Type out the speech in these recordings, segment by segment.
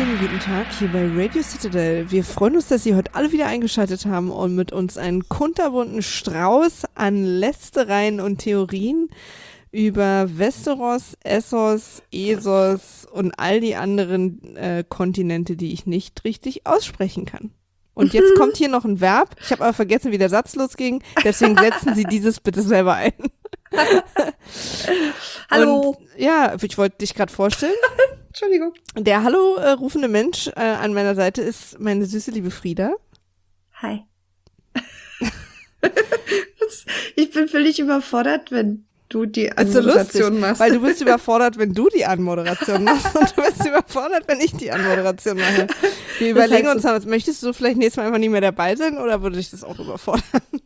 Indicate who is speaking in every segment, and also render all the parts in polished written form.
Speaker 1: wunderschönen guten Tag hier bei Radio Citadel. Wir freuen uns, dass Sie heute alle wieder eingeschaltet haben und mit uns einen kunterbunten Strauß an Lästereien und Theorien über Westeros, Essos, Esos und all die anderen Kontinente, die ich nicht richtig aussprechen kann. Und jetzt kommt hier noch ein Verb. Ich habe aber vergessen, wie der Satz losging. Deswegen setzen Sie dieses bitte selber ein.
Speaker 2: Hallo.
Speaker 1: Und, ja, ich wollte dich gerade vorstellen.
Speaker 2: Entschuldigung.
Speaker 1: Der Hallo rufende Mensch an meiner Seite ist meine süße liebe Frieda.
Speaker 2: Hi. Ich bin völlig überfordert, wenn du die Anmoderation machst.
Speaker 1: Weil du bist überfordert, wenn du die Anmoderation machst und du bist überfordert, wenn ich die Anmoderation mache. Wir überlegen uns, möchtest du vielleicht nächstes Mal einfach nie mehr dabei sein oder würde dich das auch überfordern?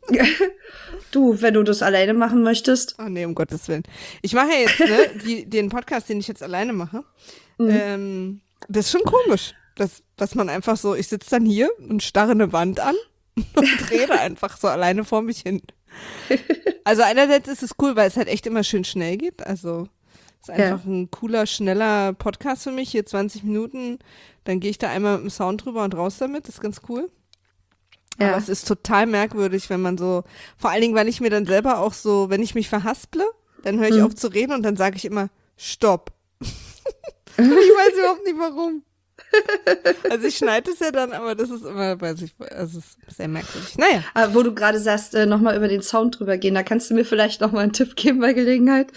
Speaker 2: Du, wenn du das alleine machen möchtest.
Speaker 1: Oh nee, um Gottes Willen. Ich mache ja jetzt den Podcast, den ich jetzt alleine mache. Das ist schon komisch, dass man einfach so, ich sitze dann hier und starre eine Wand an und rede einfach so alleine vor mich hin. Also einerseits ist es cool, weil es halt echt immer schön schnell geht. Also es ist einfach ein cooler, schneller Podcast für mich. Hier 20 Minuten, dann gehe ich da einmal mit dem Sound drüber und raus damit. Das ist ganz cool. Ja. Aber es ist total merkwürdig, wenn man so, vor allen Dingen, weil ich mir dann selber auch so, wenn ich mich verhasple, dann höre ich auf zu reden und dann sage ich immer, stopp. Ich weiß überhaupt nicht warum. Also ich schneide es ja dann, aber das ist immer, es ist sehr merkwürdig. Naja.
Speaker 2: Aber wo du gerade sagst, nochmal über den Sound drüber gehen, da kannst du mir vielleicht nochmal einen Tipp geben bei Gelegenheit,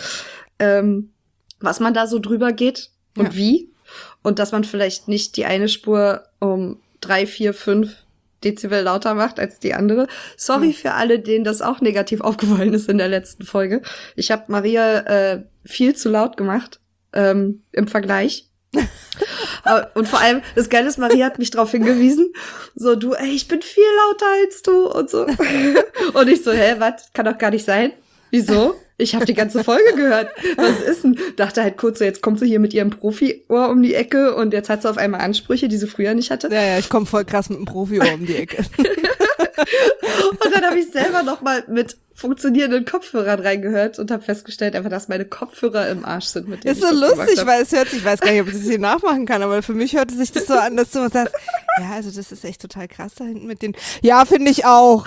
Speaker 2: was man da so drüber geht und wie. Und dass man vielleicht nicht die eine Spur um 3, 4, 5 Dezibel lauter macht als die andere. Sorry für alle, denen das auch negativ aufgefallen ist in der letzten Folge. Ich habe Maria viel zu laut gemacht im Vergleich. Und vor allem, das Geile ist, Maria hat mich darauf hingewiesen, so, du, ey, ich bin viel lauter als du und so. Und ich so, was? Kann doch gar nicht sein. Wieso? Ich habe die ganze Folge gehört. Was ist denn? Dachte halt kurz so, jetzt kommt sie hier mit ihrem Profi-Ohr um die Ecke und jetzt hat sie auf einmal Ansprüche, die sie früher nicht hatte.
Speaker 1: Ja, ich komme voll krass mit dem Profi-Ohr um die Ecke.
Speaker 2: Und dann habe ich selber noch mal mit funktionierenden Kopfhörern reingehört und habe festgestellt, einfach, dass meine Kopfhörer im Arsch sind. Mit denen
Speaker 1: ist so lustig, weil es hört sich, ich weiß gar nicht, ob ich das hier nachmachen kann, aber für mich hörte sich das so an, dass du sagst, ja, also das ist echt total krass da hinten mit den, ja, finde ich auch.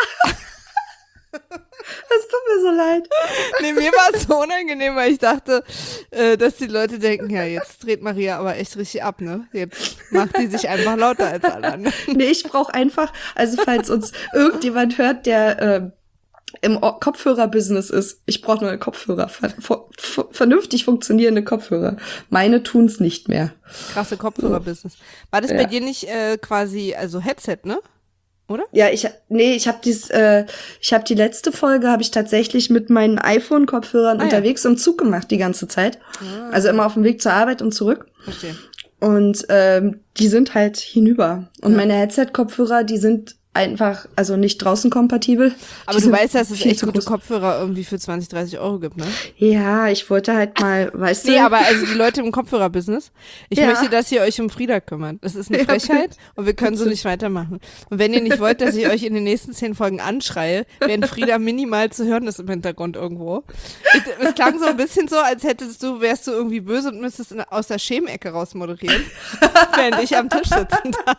Speaker 2: Das tut mir so leid.
Speaker 1: Nee, mir war es so unangenehm, weil ich dachte, dass die Leute denken, ja, jetzt dreht Maria aber echt richtig ab, ne? Jetzt macht die sich einfach lauter als alle anderen.
Speaker 2: Nee, ich brauche einfach, also falls uns irgendjemand hört, der im Kopfhörer-Business ist, ich brauche neue Kopfhörer, vernünftig funktionierende Kopfhörer. Meine tun's nicht mehr.
Speaker 1: Krasse Kopfhörer-Business. War das bei dir nicht quasi, also Headset, ne? Oder?
Speaker 2: Ja, ich habe die letzte Folge habe ich tatsächlich mit meinen iPhone-Kopfhörern unterwegs im Zug gemacht die ganze Zeit. Also immer auf dem Weg zur Arbeit und zurück.
Speaker 1: Verstehe.
Speaker 2: Und die sind halt hinüber. Und meine Headset-Kopfhörer, die sind einfach, also nicht draußen kompatibel.
Speaker 1: Aber du weißt, dass es echt gute Kopfhörer irgendwie für 20, 30 Euro gibt, ne?
Speaker 2: Ja, ich wollte halt mal, weißt du.
Speaker 1: Nee, aber also die Leute im Kopfhörer-Business, ich möchte, dass ihr euch um Frieda kümmert. Das ist eine Frechheit und wir können so nicht weitermachen. Und wenn ihr nicht wollt, dass ich euch in den nächsten 10 Folgen anschreie, wenn Frieda minimal zu hören ist im Hintergrund irgendwo. Es klang so ein bisschen so, als wärst du irgendwie böse und müsstest aus der Schemecke raus moderieren, während ich am Tisch sitzen darf.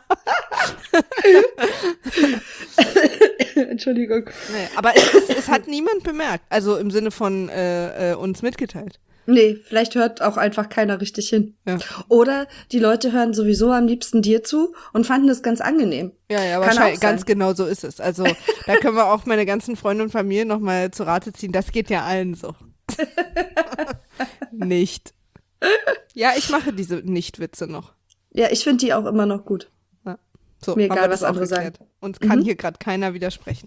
Speaker 2: Entschuldigung.
Speaker 1: Nee, aber es hat niemand bemerkt, also im Sinne von uns mitgeteilt.
Speaker 2: Nee, vielleicht hört auch einfach keiner richtig hin.
Speaker 1: Ja.
Speaker 2: Oder die Leute hören sowieso am liebsten dir zu und fanden das ganz angenehm.
Speaker 1: Ja, wahrscheinlich, ganz genau so ist es. Also da können wir auch meine ganzen Freunde und Familie nochmal zu Rate ziehen. Das geht ja allen so. Nicht. Ja, ich mache diese Nicht-Witze noch.
Speaker 2: Ja, ich finde die auch immer noch gut.
Speaker 1: So,
Speaker 2: mir egal, was andere sagen.
Speaker 1: Uns kann hier gerade keiner widersprechen.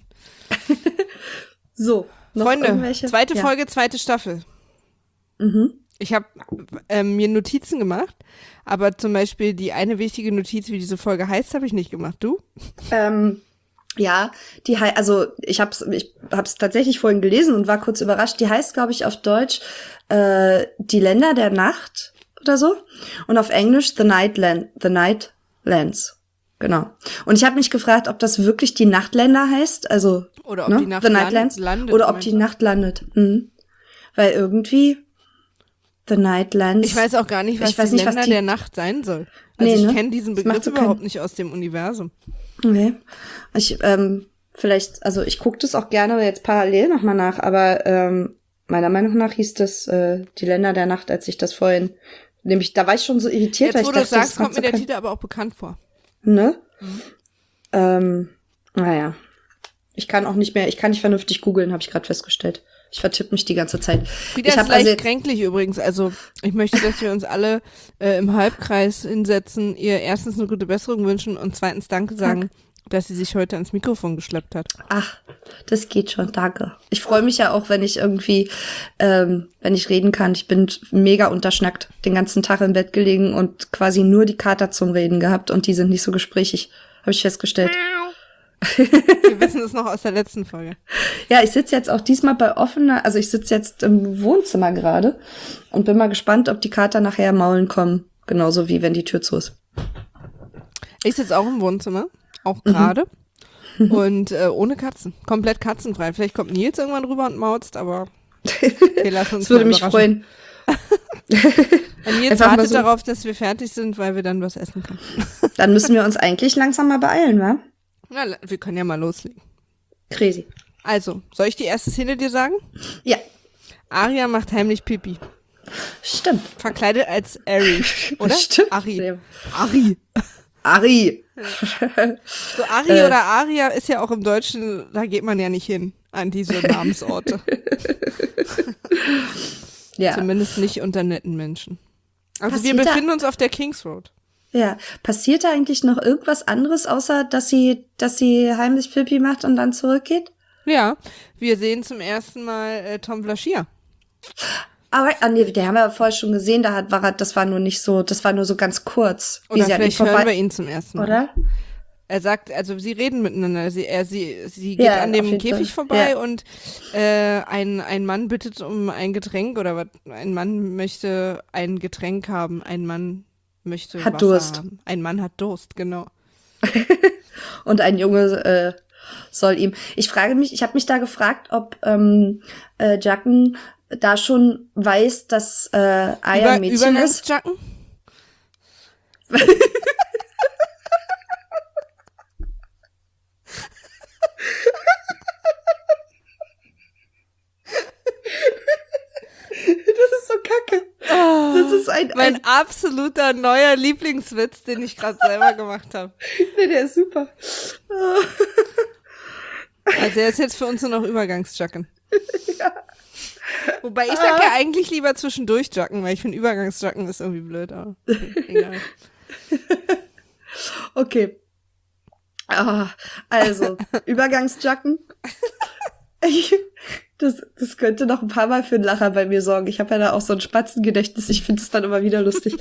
Speaker 2: So, noch
Speaker 1: Freunde, zweite Folge, zweite Staffel. Ich habe mir Notizen gemacht, aber zum Beispiel die eine wichtige Notiz, wie diese Folge heißt, habe ich nicht gemacht. Du?
Speaker 2: Ja, ich hab's tatsächlich vorhin gelesen und war kurz überrascht. Die heißt, glaube ich, auf Deutsch Die Länder der Nacht oder so und auf Englisch The Nightlands. Genau. Und ich habe mich gefragt, ob das wirklich die Nachtländer heißt, also
Speaker 1: oder ob die Nacht
Speaker 2: landet, oder ob die Nacht landet. Weil irgendwie The Nightlands.
Speaker 1: Ich weiß auch gar nicht, was die Länder der Nacht sein soll. Also
Speaker 2: Nee,
Speaker 1: ich
Speaker 2: ne?
Speaker 1: kenne diesen
Speaker 2: Das
Speaker 1: Begriff
Speaker 2: macht so
Speaker 1: überhaupt nicht aus dem Universum.
Speaker 2: Okay. Ich gucke das auch gerne jetzt parallel nochmal nach, aber meiner Meinung nach hieß das Die Länder der Nacht, als ich das vorhin, nämlich, da war ich schon so irritiert,
Speaker 1: Jetzt,
Speaker 2: weil
Speaker 1: wo
Speaker 2: ich
Speaker 1: du
Speaker 2: dachte,
Speaker 1: sagst,
Speaker 2: das
Speaker 1: kommt
Speaker 2: macht
Speaker 1: mir
Speaker 2: so
Speaker 1: der Titel aber auch bekannt vor.
Speaker 2: Ne? Naja. Ich kann nicht vernünftig googeln, habe ich gerade festgestellt. Ich vertippe mich die ganze Zeit.
Speaker 1: Frieda
Speaker 2: Ich
Speaker 1: ist
Speaker 2: habe
Speaker 1: leicht
Speaker 2: also
Speaker 1: kränklich übrigens. Also ich möchte, dass wir uns alle im Halbkreis hinsetzen, ihr erstens eine gute Besserung wünschen und zweitens Danke sagen, dass sie sich heute ans Mikrofon geschleppt hat.
Speaker 2: Ach, das geht schon, danke. Ich freue mich ja auch, wenn ich irgendwie, wenn ich reden kann. Ich bin mega unterschnackt, den ganzen Tag im Bett gelegen und quasi nur die Kater zum Reden gehabt und die sind nicht so gesprächig, habe ich festgestellt.
Speaker 1: Wir wissen es noch aus der letzten Folge.
Speaker 2: Ja, ich sitze jetzt auch diesmal also ich sitze jetzt im Wohnzimmer gerade und bin mal gespannt, ob die Kater nachher maulen kommen. Genauso wie wenn die Tür zu ist.
Speaker 1: Ich sitze auch im Wohnzimmer, auch gerade. Und ohne Katzen. Komplett katzenfrei. Vielleicht kommt Nils irgendwann rüber und maulst, aber wir lassen uns
Speaker 2: Das würde
Speaker 1: mal
Speaker 2: mich freuen.
Speaker 1: Und Nils
Speaker 2: Einfach mal
Speaker 1: wartet
Speaker 2: so.
Speaker 1: darauf, dass wir fertig sind, weil wir dann was essen können.
Speaker 2: Dann müssen wir uns eigentlich langsam mal beeilen, wa?
Speaker 1: Na, wir können ja mal loslegen.
Speaker 2: Crazy.
Speaker 1: Also, soll ich die erste Szene dir sagen?
Speaker 2: Ja,
Speaker 1: Arya macht heimlich Pipi.
Speaker 2: stimmt.
Speaker 1: Verkleidet als Ari, oder?
Speaker 2: Stimmt.
Speaker 1: Ari. Ari.
Speaker 2: Ari.
Speaker 1: So Ari oder Aria ist ja auch im Deutschen, da geht man ja nicht hin an diese Namensorte.
Speaker 2: Ja.
Speaker 1: Zumindest nicht unter netten Menschen. Also wir
Speaker 2: Passiert da-
Speaker 1: befinden uns auf der Kings Road.
Speaker 2: Ja. Passiert da eigentlich noch irgendwas anderes, außer dass sie heimlich Pipi macht und dann zurückgeht?
Speaker 1: Ja, wir sehen zum ersten Mal Tom Flaschier.
Speaker 2: Aber, nee, der haben wir ja vorher schon gesehen, das war nur so ganz kurz. Wie
Speaker 1: Oder
Speaker 2: sie an ihm
Speaker 1: vielleicht hören wir ihn zum ersten Mal.
Speaker 2: Oder?
Speaker 1: Er sagt, also sie reden miteinander. Sie geht
Speaker 2: Ja,
Speaker 1: an
Speaker 2: auf
Speaker 1: dem
Speaker 2: jeden
Speaker 1: Käfig
Speaker 2: Fall.
Speaker 1: vorbei
Speaker 2: Ja.
Speaker 1: und ein Mann bittet um ein Getränk oder was. Ein Mann möchte ein Getränk haben. Ein Mann möchte
Speaker 2: Hat
Speaker 1: Wasser
Speaker 2: Durst.
Speaker 1: haben. Ein Mann hat Durst, genau.
Speaker 2: Und ein Junge soll ihm. Ich habe mich da gefragt, ob Jacken da schon weiß, dass Aya ein Mädchen ist.
Speaker 1: Übergangsjacken?
Speaker 2: Das ist so kacke. Das ist
Speaker 1: Mein absoluter neuer Lieblingswitz, den ich gerade selber gemacht habe.
Speaker 2: Nee, der ist super.
Speaker 1: Also er ist jetzt für uns nur noch Übergangsjacken. Ja. Wobei ich sag ja eigentlich lieber zwischendurch Jacken, weil ich finde Übergangsjacken ist irgendwie blöd, aber egal.
Speaker 2: Okay. Also, Übergangsjacken. Das könnte noch ein paar Mal für einen Lacher bei mir sorgen. Ich habe ja da auch so ein Spatzengedächtnis. Ich finde es dann immer wieder lustig.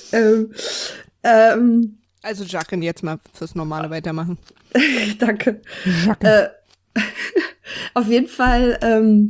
Speaker 1: Also Jacken jetzt mal fürs normale weitermachen.
Speaker 2: Danke.
Speaker 1: Jacken.
Speaker 2: Auf jeden Fall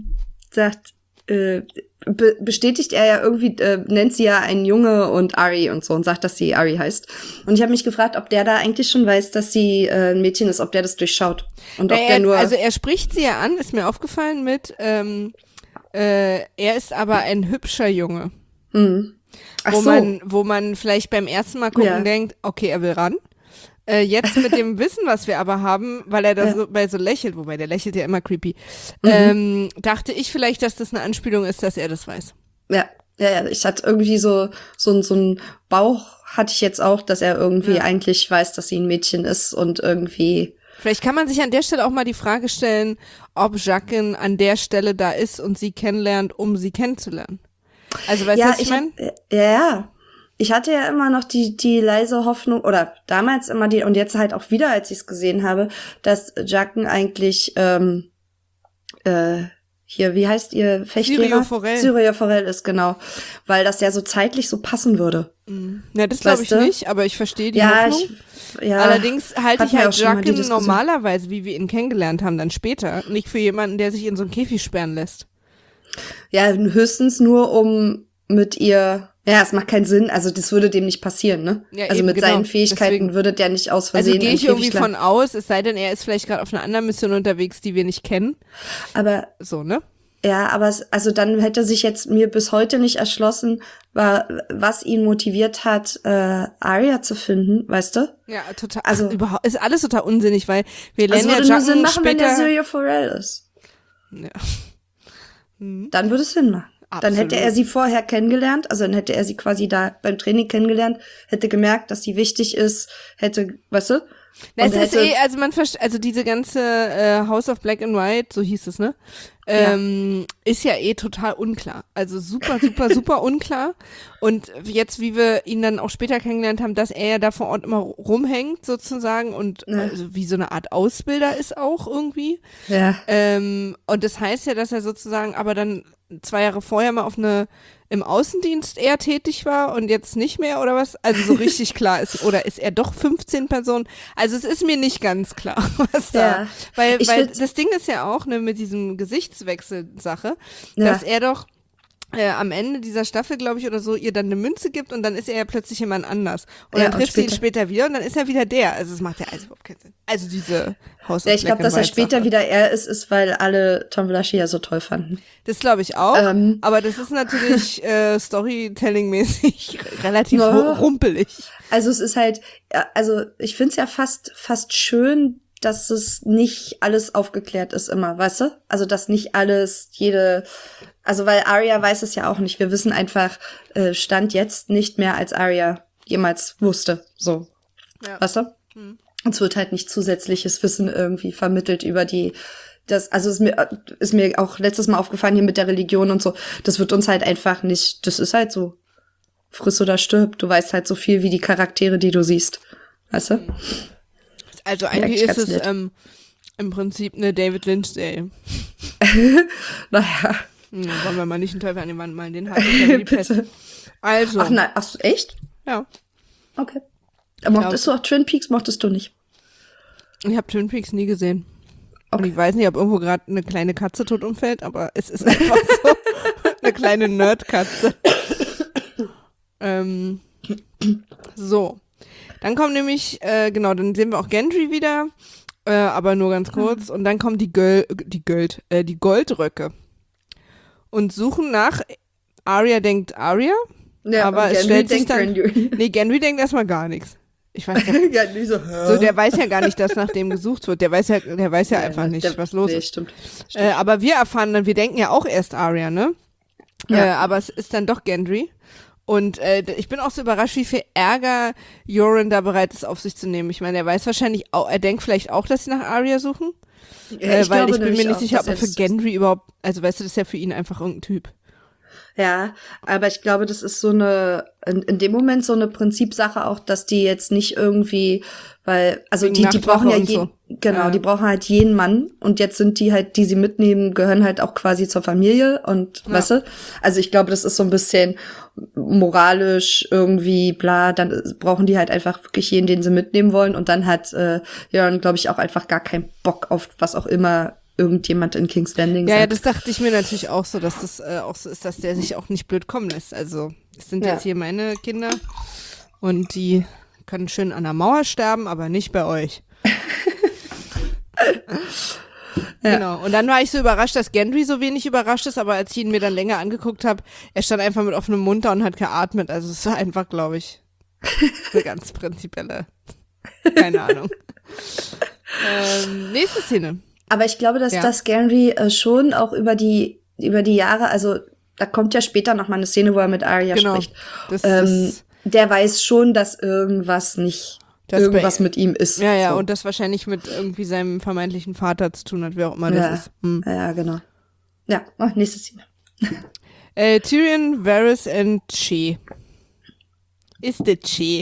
Speaker 2: bestätigt er ja irgendwie, nennt sie ja einen Junge und Ari und so und sagt, dass sie Ari heißt. Und ich habe mich gefragt, ob der da eigentlich schon weiß, dass sie ein Mädchen ist, ob der das durchschaut. Und ob der nur.
Speaker 1: Also er spricht sie ja an, ist mir aufgefallen mit, er ist aber ein hübscher Junge.
Speaker 2: Ach
Speaker 1: Wo
Speaker 2: so.
Speaker 1: wo man vielleicht beim ersten Mal gucken denkt, okay, er will ran. Jetzt mit dem Wissen, was wir aber haben, weil er da so lächelt, wobei der lächelt ja immer creepy, dachte ich vielleicht, dass das eine Anspielung ist, dass er das weiß.
Speaker 2: Ja, ich hatte irgendwie so ein Bauch hatte ich jetzt auch, dass er irgendwie eigentlich weiß, dass sie ein Mädchen ist und irgendwie.
Speaker 1: Vielleicht kann man sich an der Stelle auch mal die Frage stellen, ob Jaqen an der Stelle da ist und sie kennenlernt, um sie kennenzulernen. Also weißt du, was ich meine?
Speaker 2: Ja. Ich hatte ja immer noch die leise Hoffnung, oder damals immer und jetzt halt auch wieder, als ich es gesehen habe, dass Jaqen eigentlich, hier, wie heißt ihr Fechtlehrer? Syrio Forel ist, genau. Weil das ja so zeitlich so passen würde.
Speaker 1: Ja, das glaube ich nicht, aber ich verstehe die Hoffnung. Allerdings halte ich halt Jaqen normalerweise, wie wir ihn kennengelernt haben, dann später, nicht für jemanden, der sich in so einen Käfig sperren lässt.
Speaker 2: Ja, höchstens nur, um mit ihr. Ja, es macht keinen Sinn, also das würde dem nicht passieren, ne?
Speaker 1: Ja,
Speaker 2: also
Speaker 1: eben,
Speaker 2: mit seinen Fähigkeiten
Speaker 1: deswegen
Speaker 2: würde der nicht aus Versehen
Speaker 1: Also gehe ich irgendwie
Speaker 2: Käfig
Speaker 1: von aus, es sei denn, er ist vielleicht gerade auf einer anderen Mission unterwegs, die wir nicht kennen.
Speaker 2: Aber
Speaker 1: so, ne?
Speaker 2: Ja, aber also dann hätte sich jetzt mir bis heute nicht erschlossen, was ihn motiviert hat, Arya zu finden, weißt du?
Speaker 1: Ja, total.
Speaker 2: Also
Speaker 1: überhaupt ist alles total unsinnig, weil wir lernen
Speaker 2: würde
Speaker 1: ja
Speaker 2: nur Sinn
Speaker 1: Jacken
Speaker 2: machen, wenn
Speaker 1: später.
Speaker 2: der Syria Forel ist.
Speaker 1: Ja.
Speaker 2: Dann würde es Sinn machen.
Speaker 1: Absolut.
Speaker 2: Dann hätte er sie vorher kennengelernt, also dann hätte er sie quasi da beim Training kennengelernt, hätte gemerkt, dass sie wichtig ist, hätte, weißt du?
Speaker 1: Das
Speaker 2: Und
Speaker 1: ist
Speaker 2: hätte-
Speaker 1: also also diese ganze House of Black and White, so hieß es, ne? Ist ja total unklar. Also super, super, super unklar. Und jetzt, wie wir ihn dann auch später kennengelernt haben, dass er ja da vor Ort immer rumhängt sozusagen und also wie so eine Art Ausbilder ist auch irgendwie.
Speaker 2: Ja.
Speaker 1: Und das heißt ja, dass er sozusagen aber dann 2 Jahre vorher mal im Außendienst eher tätig war und jetzt nicht mehr oder was? Also so richtig klar ist. Oder ist er doch 15 Personen? Also es ist mir nicht ganz klar, was da.
Speaker 2: Ja.
Speaker 1: Weil
Speaker 2: Ich find-
Speaker 1: das Ding ist ja auch, ne, mit diesem Gesichtswechsel-Sache,
Speaker 2: Ja.
Speaker 1: dass er doch am Ende dieser Staffel, glaube ich, oder so, ihr dann eine Münze gibt und dann ist er ja plötzlich jemand anders. Und
Speaker 2: Ja,
Speaker 1: dann
Speaker 2: und
Speaker 1: trifft sie ihn
Speaker 2: später-
Speaker 1: später wieder und dann ist er wieder der. Also es macht ja alles überhaupt keinen Sinn. Also diese House
Speaker 2: Ja,
Speaker 1: of
Speaker 2: ich
Speaker 1: Black
Speaker 2: glaube, dass er
Speaker 1: and White
Speaker 2: später
Speaker 1: Sache.
Speaker 2: wieder er ist, weil alle Tom Valaschi ja so toll fanden.
Speaker 1: Das glaube ich auch.
Speaker 2: Ähm.
Speaker 1: Aber das ist natürlich Storytelling-mäßig relativ
Speaker 2: Ja.
Speaker 1: rumpelig.
Speaker 2: Also es ist halt, also ich finde es ja fast schön, dass es nicht alles aufgeklärt ist immer, weißt du? Also dass nicht alles, also weil Arya weiß es ja auch nicht. Wir wissen einfach, Stand jetzt nicht mehr, als Arya jemals wusste. So,
Speaker 1: Ja.
Speaker 2: weißt du? Es wird halt nicht zusätzliches Wissen irgendwie vermittelt über also ist mir auch letztes Mal aufgefallen hier mit der Religion und so. Das wird uns halt einfach nicht, das ist halt so. Friss oder stirb. Du weißt halt so viel wie die Charaktere, die du siehst. Weißt du?
Speaker 1: Also eigentlich
Speaker 2: ganz
Speaker 1: ist es
Speaker 2: nett.
Speaker 1: im Prinzip eine David Lynch-Serie.
Speaker 2: Naja.
Speaker 1: Wollen wir mal nicht einen Teufel an die Wand malen, den habe ich ja die Pest.
Speaker 2: Bitte.
Speaker 1: Also,
Speaker 2: Ach nein, echt?
Speaker 1: ja.
Speaker 2: Okay. Mochtest du auch Twin Peaks? Mochtest du nicht?
Speaker 1: Ich habe Twin Peaks nie gesehen. Und
Speaker 2: Okay.
Speaker 1: ich weiß nicht, ob irgendwo gerade eine kleine Katze tot umfällt, aber es ist einfach so. Eine kleine Nerdkatze. So. Dann kommen nämlich, genau, dann sehen wir auch Gendry wieder, aber nur ganz kurz. Und dann kommen die Goldröcke. Und suchen nach, Arya denkt Arya, aber
Speaker 2: und
Speaker 1: es
Speaker 2: Gendry
Speaker 1: stellt sich
Speaker 2: denkt
Speaker 1: dann,
Speaker 2: Gendry.
Speaker 1: nee, Gendry denkt erstmal gar nichts. Ich weiß nicht.
Speaker 2: Ja, die so,
Speaker 1: So, der weiß ja gar nicht, dass nach dem gesucht wird. Der weiß ja einfach nicht, was los ist.
Speaker 2: Stimmt.
Speaker 1: Aber wir erfahren dann, wir denken ja auch erst Arya, ne?
Speaker 2: Ja.
Speaker 1: Aber es ist dann doch Gendry. Und ich bin auch so überrascht, wie viel Ärger Yoren da bereit ist, auf sich zu nehmen. Ich meine, er weiß wahrscheinlich auch, er denkt vielleicht auch, dass sie nach Arya suchen.
Speaker 2: Ja,
Speaker 1: Weil ich bin
Speaker 2: nämlich
Speaker 1: mir nicht
Speaker 2: auch,
Speaker 1: sicher,
Speaker 2: dass
Speaker 1: ob er für
Speaker 2: das-
Speaker 1: Gendry überhaupt, also weißt du, das ist ja für ihn einfach irgendein Typ.
Speaker 2: Ja, aber ich glaube, das ist so in dem Moment so eine Prinzipsache auch, dass die jetzt nicht irgendwie, weil, also
Speaker 1: Wegen
Speaker 2: die brauchen ja
Speaker 1: Nachtwache und
Speaker 2: genau,
Speaker 1: Ja.
Speaker 2: die brauchen halt jeden Mann und jetzt sind die halt, die sie mitnehmen, gehören halt auch quasi zur Familie und,
Speaker 1: Ja.
Speaker 2: weißt du? Also ich glaube, das ist so ein bisschen moralisch irgendwie bla, dann brauchen die halt einfach wirklich jeden, den sie mitnehmen wollen und dann hat Jörn, glaube ich, auch einfach gar keinen Bock auf was auch immer irgendjemand in King's Landing
Speaker 1: Ja,
Speaker 2: sagt.
Speaker 1: das dachte ich mir natürlich auch so, dass das auch so ist, dass der sich auch nicht blöd kommen lässt. Also, es sind
Speaker 2: Ja.
Speaker 1: jetzt hier meine Kinder und die können schön an der Mauer sterben, aber nicht bei euch.
Speaker 2: Ja.
Speaker 1: Genau. Und dann war ich so überrascht, dass Gendry so wenig überrascht ist, aber als ich ihn mir dann länger angeguckt habe, er stand einfach mit offenem Mund da und hat geatmet. Also es war einfach, glaube ich, eine ganz prinzipielle, keine Ahnung. Nächste Szene.
Speaker 2: Aber ich glaube, dass
Speaker 1: Ja.
Speaker 2: das Gendry schon auch über die Jahre, also da kommt ja später noch mal eine Szene, wo er mit Arya
Speaker 1: Genau.
Speaker 2: spricht.
Speaker 1: Das
Speaker 2: Der weiß schon, dass irgendwas
Speaker 1: bei-
Speaker 2: mit ihm ist.
Speaker 1: Ja, ja,
Speaker 2: so.
Speaker 1: und das wahrscheinlich mit irgendwie seinem vermeintlichen Vater zu tun hat, wer auch immer
Speaker 2: ja.
Speaker 1: das ist. Hm.
Speaker 2: Ja, genau. Ja, nächste Szene.
Speaker 1: Tyrion, Varys and Che. Ist der Che.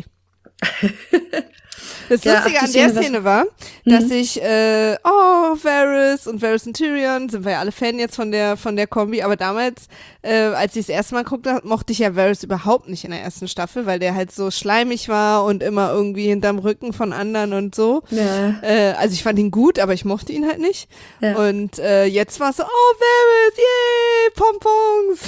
Speaker 1: Das
Speaker 2: Ja,
Speaker 1: Lustige
Speaker 2: ach, die
Speaker 1: an der
Speaker 2: Szene,
Speaker 1: Szene war, dass ich, Varys und Tyrion, sind wir ja alle Fan jetzt von der Kombi, aber damals, als ich das erste Mal guckte, mochte ich ja Varys überhaupt nicht in der ersten Staffel, weil der halt so schleimig war und immer irgendwie hinterm Rücken von anderen und so.
Speaker 2: Ja.
Speaker 1: Also ich fand ihn gut, aber ich mochte ihn halt nicht.
Speaker 2: Ja.
Speaker 1: Und jetzt war es so, oh, Varys, yay, Pompons.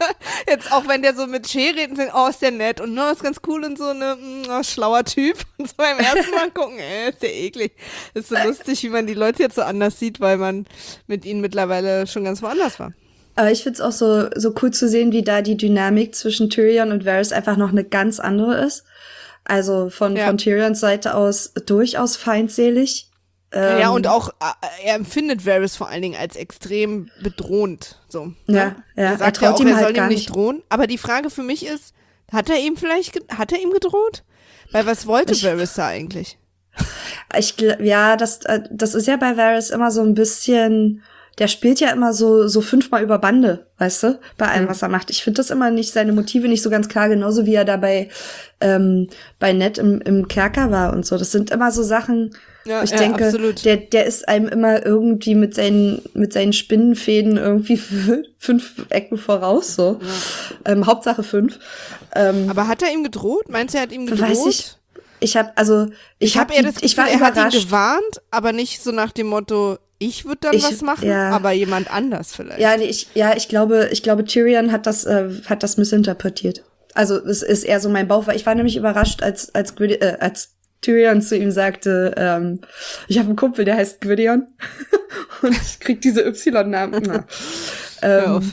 Speaker 1: Jetzt auch wenn der so mit Che redet, oh, ist der nett und no, ist ganz cool und so, ne, schlauer Typ und so. beim ersten Mal gucken, ist ja eklig. Ist so lustig, wie man die Leute jetzt so anders sieht, weil man mit ihnen mittlerweile schon ganz woanders war.
Speaker 2: Aber ich find's auch so cool zu sehen, wie da die Dynamik zwischen Tyrion und Varys einfach noch eine ganz andere ist. Also von Tyrions Seite aus durchaus feindselig.
Speaker 1: Ja, und auch, er empfindet Varys vor allen Dingen als extrem bedrohend. So, ne?
Speaker 2: Ja,
Speaker 1: er sagt ja auch, er soll ihm nicht drohen. Aber die Frage für mich ist, hat er ihm gedroht? Weil was wollte Varys da eigentlich?
Speaker 2: Das ist ja bei Varys immer so ein bisschen, der spielt ja immer so 5-mal über Bande, weißt du, bei allem, was er macht. Ich finde das immer nicht, seine Motive nicht so ganz klar, genauso wie er da bei Ned im Kerker war und so. Das sind immer so Sachen, wo ich denke, absolut. Der ist einem immer irgendwie mit seinen Spinnenfäden irgendwie 5 Ecken voraus, so. Ja. Hauptsache 5.
Speaker 1: Aber hat er ihm gedroht? Meinst du, er hat ihm gedroht? Weiß ich.
Speaker 2: Ich war überrascht.
Speaker 1: Er hat ihn gewarnt, aber nicht so nach dem Motto, ich würde dann was machen, aber jemand anders vielleicht.
Speaker 2: Ich glaube, Tyrion hat das missinterpretiert. Also, es ist eher so mein Bauch, weil ich war nämlich überrascht, als Tyrion zu ihm sagte, ich habe einen Kumpel, der heißt Gwydion und ich krieg diese Y-Namen. Hör auf.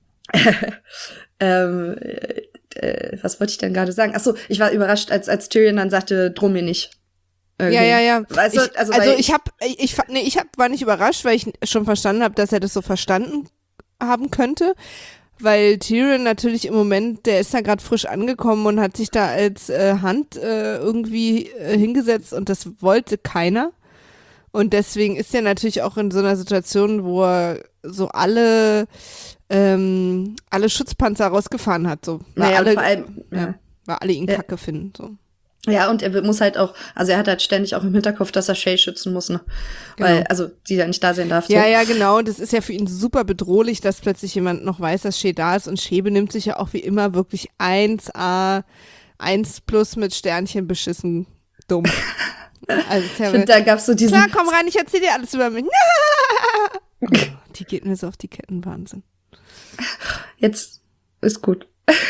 Speaker 2: Was wollte ich denn gerade sagen? Ach so, ich war überrascht, als Tyrion dann sagte, droh mir nicht. Irgendwie. Ja.
Speaker 1: Weißt du, ich war nicht überrascht, weil ich schon verstanden habe, dass er das so verstanden haben könnte. Weil Tyrion natürlich im Moment, der ist da gerade frisch angekommen und hat sich da als Hand irgendwie hingesetzt und das wollte keiner. Und deswegen ist er natürlich auch in so einer Situation, wo er so alle Schutzpanzer rausgefahren hat. So. Weil alle ihn kacke finden. So.
Speaker 2: Ja, und er muss halt auch, also er hat halt ständig auch im Hinterkopf, dass er Shay schützen muss, ne? Genau. Weil, also, die ja nicht da sein darf. So.
Speaker 1: Ja, genau. Das ist ja für ihn super bedrohlich, dass plötzlich jemand noch weiß, dass Shay da ist. Und Shay benimmt sich ja auch wie immer wirklich 1A, 1+ mit Sternchen beschissen dumm. Also,
Speaker 2: ich finde, da gab's so diesen...
Speaker 1: Klar, komm rein, ich erzähl dir alles über mich. Die geht mir so auf die Ketten, Wahnsinn.
Speaker 2: Jetzt ist gut.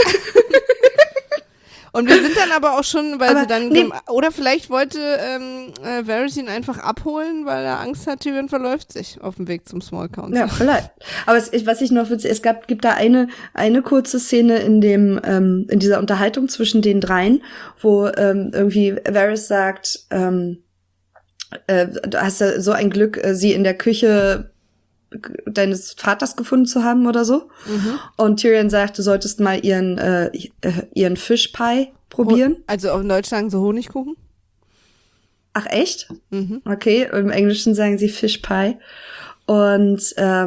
Speaker 1: Und wir sind dann aber auch schon, weil sie dann, oder vielleicht wollte Varys ihn einfach abholen, weil er Angst hat, Tyrion verläuft sich auf dem Weg zum Small Council.
Speaker 2: Ja, vielleicht. Aber was ich noch witzig, gibt da eine kurze Szene in dieser Unterhaltung zwischen den dreien, wo irgendwie Varys sagt, du hast ja so ein Glück, sie in der Küche deines Vaters gefunden zu haben oder so. Mhm. Und Tyrion sagt, du solltest mal ihren Fischpie probieren.
Speaker 1: Also auf Deutsch sagen sie Honigkuchen?
Speaker 2: Ach, echt? Mhm. Okay, im Englischen sagen sie Fischpie. Und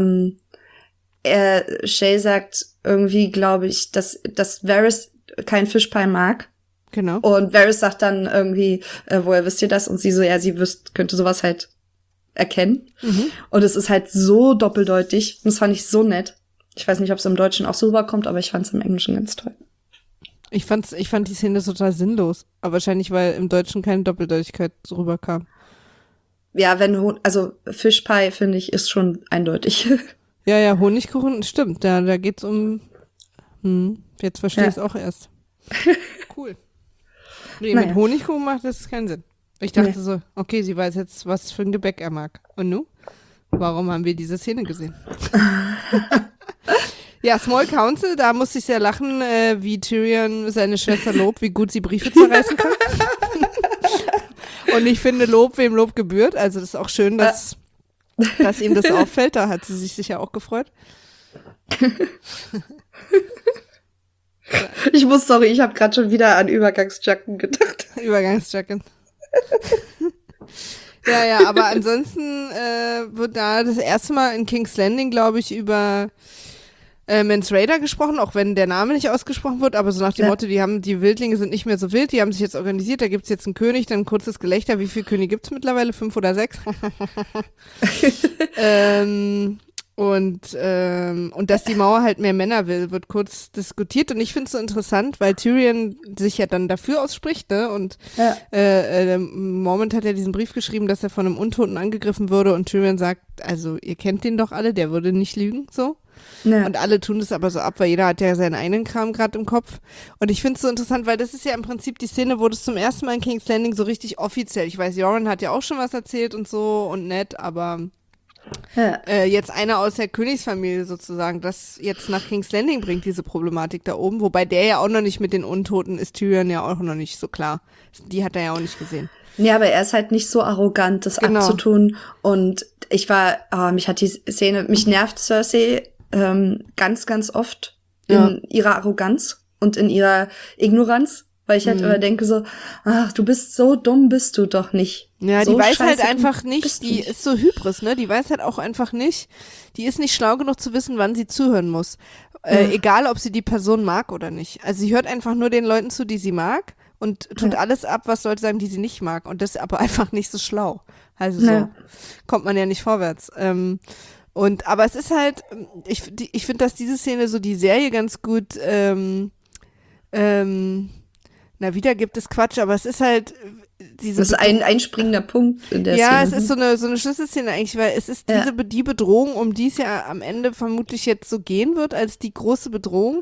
Speaker 2: Shay sagt irgendwie, glaube ich, dass Varys kein Fischpie mag.
Speaker 1: Genau.
Speaker 2: Und Varys sagt dann irgendwie, woher wisst ihr das? Und sie so, ja, sie könnte sowas halt erkennen. Mhm. Und es ist halt so doppeldeutig. Und das fand ich so nett. Ich weiß nicht, ob es im Deutschen auch so rüberkommt, aber ich fand es im Englischen ganz toll.
Speaker 1: Ich fand die Szene total sinnlos. Aber wahrscheinlich, weil im Deutschen keine Doppeldeutigkeit so rüberkam.
Speaker 2: Ja, also Fischpie, finde ich, ist schon eindeutig.
Speaker 1: Ja, Honigkuchen, stimmt. Da geht's um, jetzt verstehe ich es auch erst. Cool. Nee, mit Honigkuchen macht das keinen Sinn. Ich dachte so, okay, sie weiß jetzt, was für ein Gebäck er mag. Und nun? Warum haben wir diese Szene gesehen? Ja, Small Council, da musste ich sehr lachen, wie Tyrion seine Schwester lobt, wie gut sie Briefe zerreißen kann. Und ich finde Lob, wem Lob gebührt. Also das ist auch schön, dass ihm das auffällt. Da hat sie sich sicher auch gefreut.
Speaker 2: Ich habe gerade schon wieder an Übergangsjacken gedacht.
Speaker 1: Übergangsjacken. Ja, aber ansonsten wird da das erste Mal in King's Landing, glaube ich, über Mance Rayder gesprochen, auch wenn der Name nicht ausgesprochen wird, aber so nach dem Motto, die Wildlinge sind nicht mehr so wild, die haben sich jetzt organisiert, da gibt's jetzt einen König, dann ein kurzes Gelächter, wie viele Könige gibt's mittlerweile? 5 oder 6? Und dass die Mauer halt mehr Männer will, wird kurz diskutiert. Und ich finde es so interessant, weil Tyrion sich ja dann dafür ausspricht, ne? Und Mormont hat ja diesen Brief geschrieben, dass er von einem Untoten angegriffen würde. Und Tyrion sagt, also ihr kennt den doch alle, der würde nicht lügen, so.
Speaker 2: Ja.
Speaker 1: Und alle tun das aber so ab, weil jeder hat ja seinen eigenen Kram gerade im Kopf. Und ich finde es so interessant, weil das ist ja im Prinzip die Szene, wo das zum ersten Mal in King's Landing so richtig offiziell, ich weiß, Joran hat ja auch schon was erzählt und so und nett, aber jetzt einer aus der Königsfamilie sozusagen, das jetzt nach King's Landing bringt, diese Problematik da oben, wobei der ja auch noch nicht mit den Untoten ist, Tyrion ja auch noch nicht so klar. Die hat er ja auch nicht gesehen.
Speaker 2: Ja, aber er ist halt nicht so arrogant, das abzutun. Und mich nervt Cersei ganz, ganz oft in ihrer Arroganz und in ihrer Ignoranz, weil ich halt immer denke so, ach, du bist so dumm, bist du doch nicht.
Speaker 1: Ja,
Speaker 2: so
Speaker 1: die weiß halt
Speaker 2: scheiße
Speaker 1: einfach nicht, die ist so Hybris, ne? Die weiß halt auch einfach nicht, die ist nicht schlau genug zu wissen, wann sie zuhören muss. Egal, ob sie die Person mag oder nicht. Also sie hört einfach nur den Leuten zu, die sie mag und tut alles ab, was Leute sagen, die sie nicht mag. Und das ist aber einfach nicht so schlau. Also so kommt man ja nicht vorwärts. Aber es ist halt, ich finde, dass diese Szene so die Serie ganz gut wiedergibt es Quatsch, aber es ist halt
Speaker 2: das ist ein einspringender Punkt in der Szene.
Speaker 1: Ja, es ist so eine Schlüsselszene eigentlich, weil es ist die Bedrohung, um die es ja am Ende vermutlich jetzt so gehen wird, als die große Bedrohung.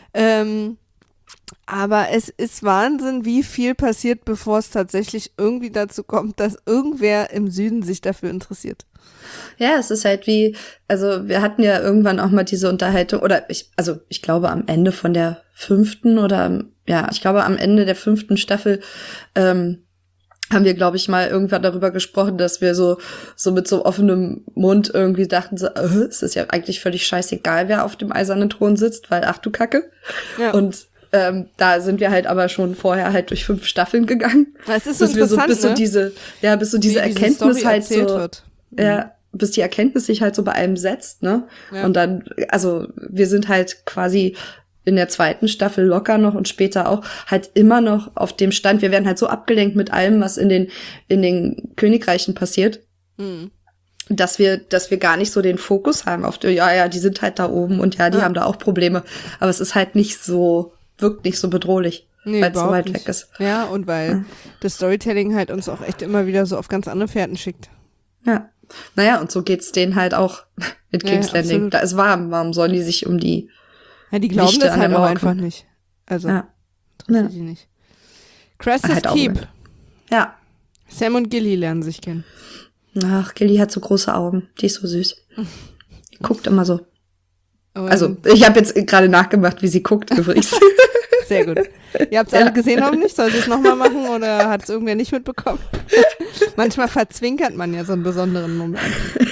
Speaker 1: Aber es ist Wahnsinn, wie viel passiert, bevor es tatsächlich irgendwie dazu kommt, dass irgendwer im Süden sich dafür interessiert.
Speaker 2: Ja, es ist halt also wir hatten ja irgendwann auch mal diese Unterhaltung, ich glaube am Ende von der 5. am Ende der 5. Staffel haben wir, glaube ich, mal irgendwann darüber gesprochen, dass wir so mit so offenem Mund irgendwie dachten, so, es ist ja eigentlich völlig scheißegal, wer auf dem eisernen Thron sitzt, weil ach du Kacke. Ja. Und da sind wir halt aber schon vorher halt durch 5 Staffeln gegangen.
Speaker 1: Das ist so interessant,
Speaker 2: bis so diese Erkenntnis halt so
Speaker 1: wird.
Speaker 2: Bis die Erkenntnis sich halt so bei einem setzt, ne? Ja. Und dann, also wir sind halt quasi in der 2. Staffel locker noch und später auch halt immer noch auf dem Stand. Wir werden halt so abgelenkt mit allem, was in den Königreichen passiert, dass wir gar nicht so den Fokus haben auf die sind halt da oben und die haben da auch Probleme. Aber es ist halt wirkt nicht so bedrohlich, weil es so weit weg ist.
Speaker 1: Ja, und weil das Storytelling halt uns auch echt immer wieder so auf ganz andere Fährten schickt.
Speaker 2: Ja. Naja, und so geht's denen halt auch mit King's Landing. Absolut. Da ist warm. Warum sollen die sich um die
Speaker 1: die glauben Lichte das halt auch einfach nicht. Also, interessiert die nicht. Crestus
Speaker 2: halt
Speaker 1: Keep.
Speaker 2: Ja.
Speaker 1: Sam und Gilly lernen sich kennen.
Speaker 2: Ach, Gilly hat so große Augen. Die ist so süß. Die guckt immer so. Also, ich habe jetzt gerade nachgemacht, wie sie guckt übrigens.
Speaker 1: Sehr gut. Ihr habt es alle gesehen, hoffentlich? Soll sie es nochmal machen oder hat es irgendwer nicht mitbekommen? Manchmal verzwinkert man ja so einen besonderen Moment.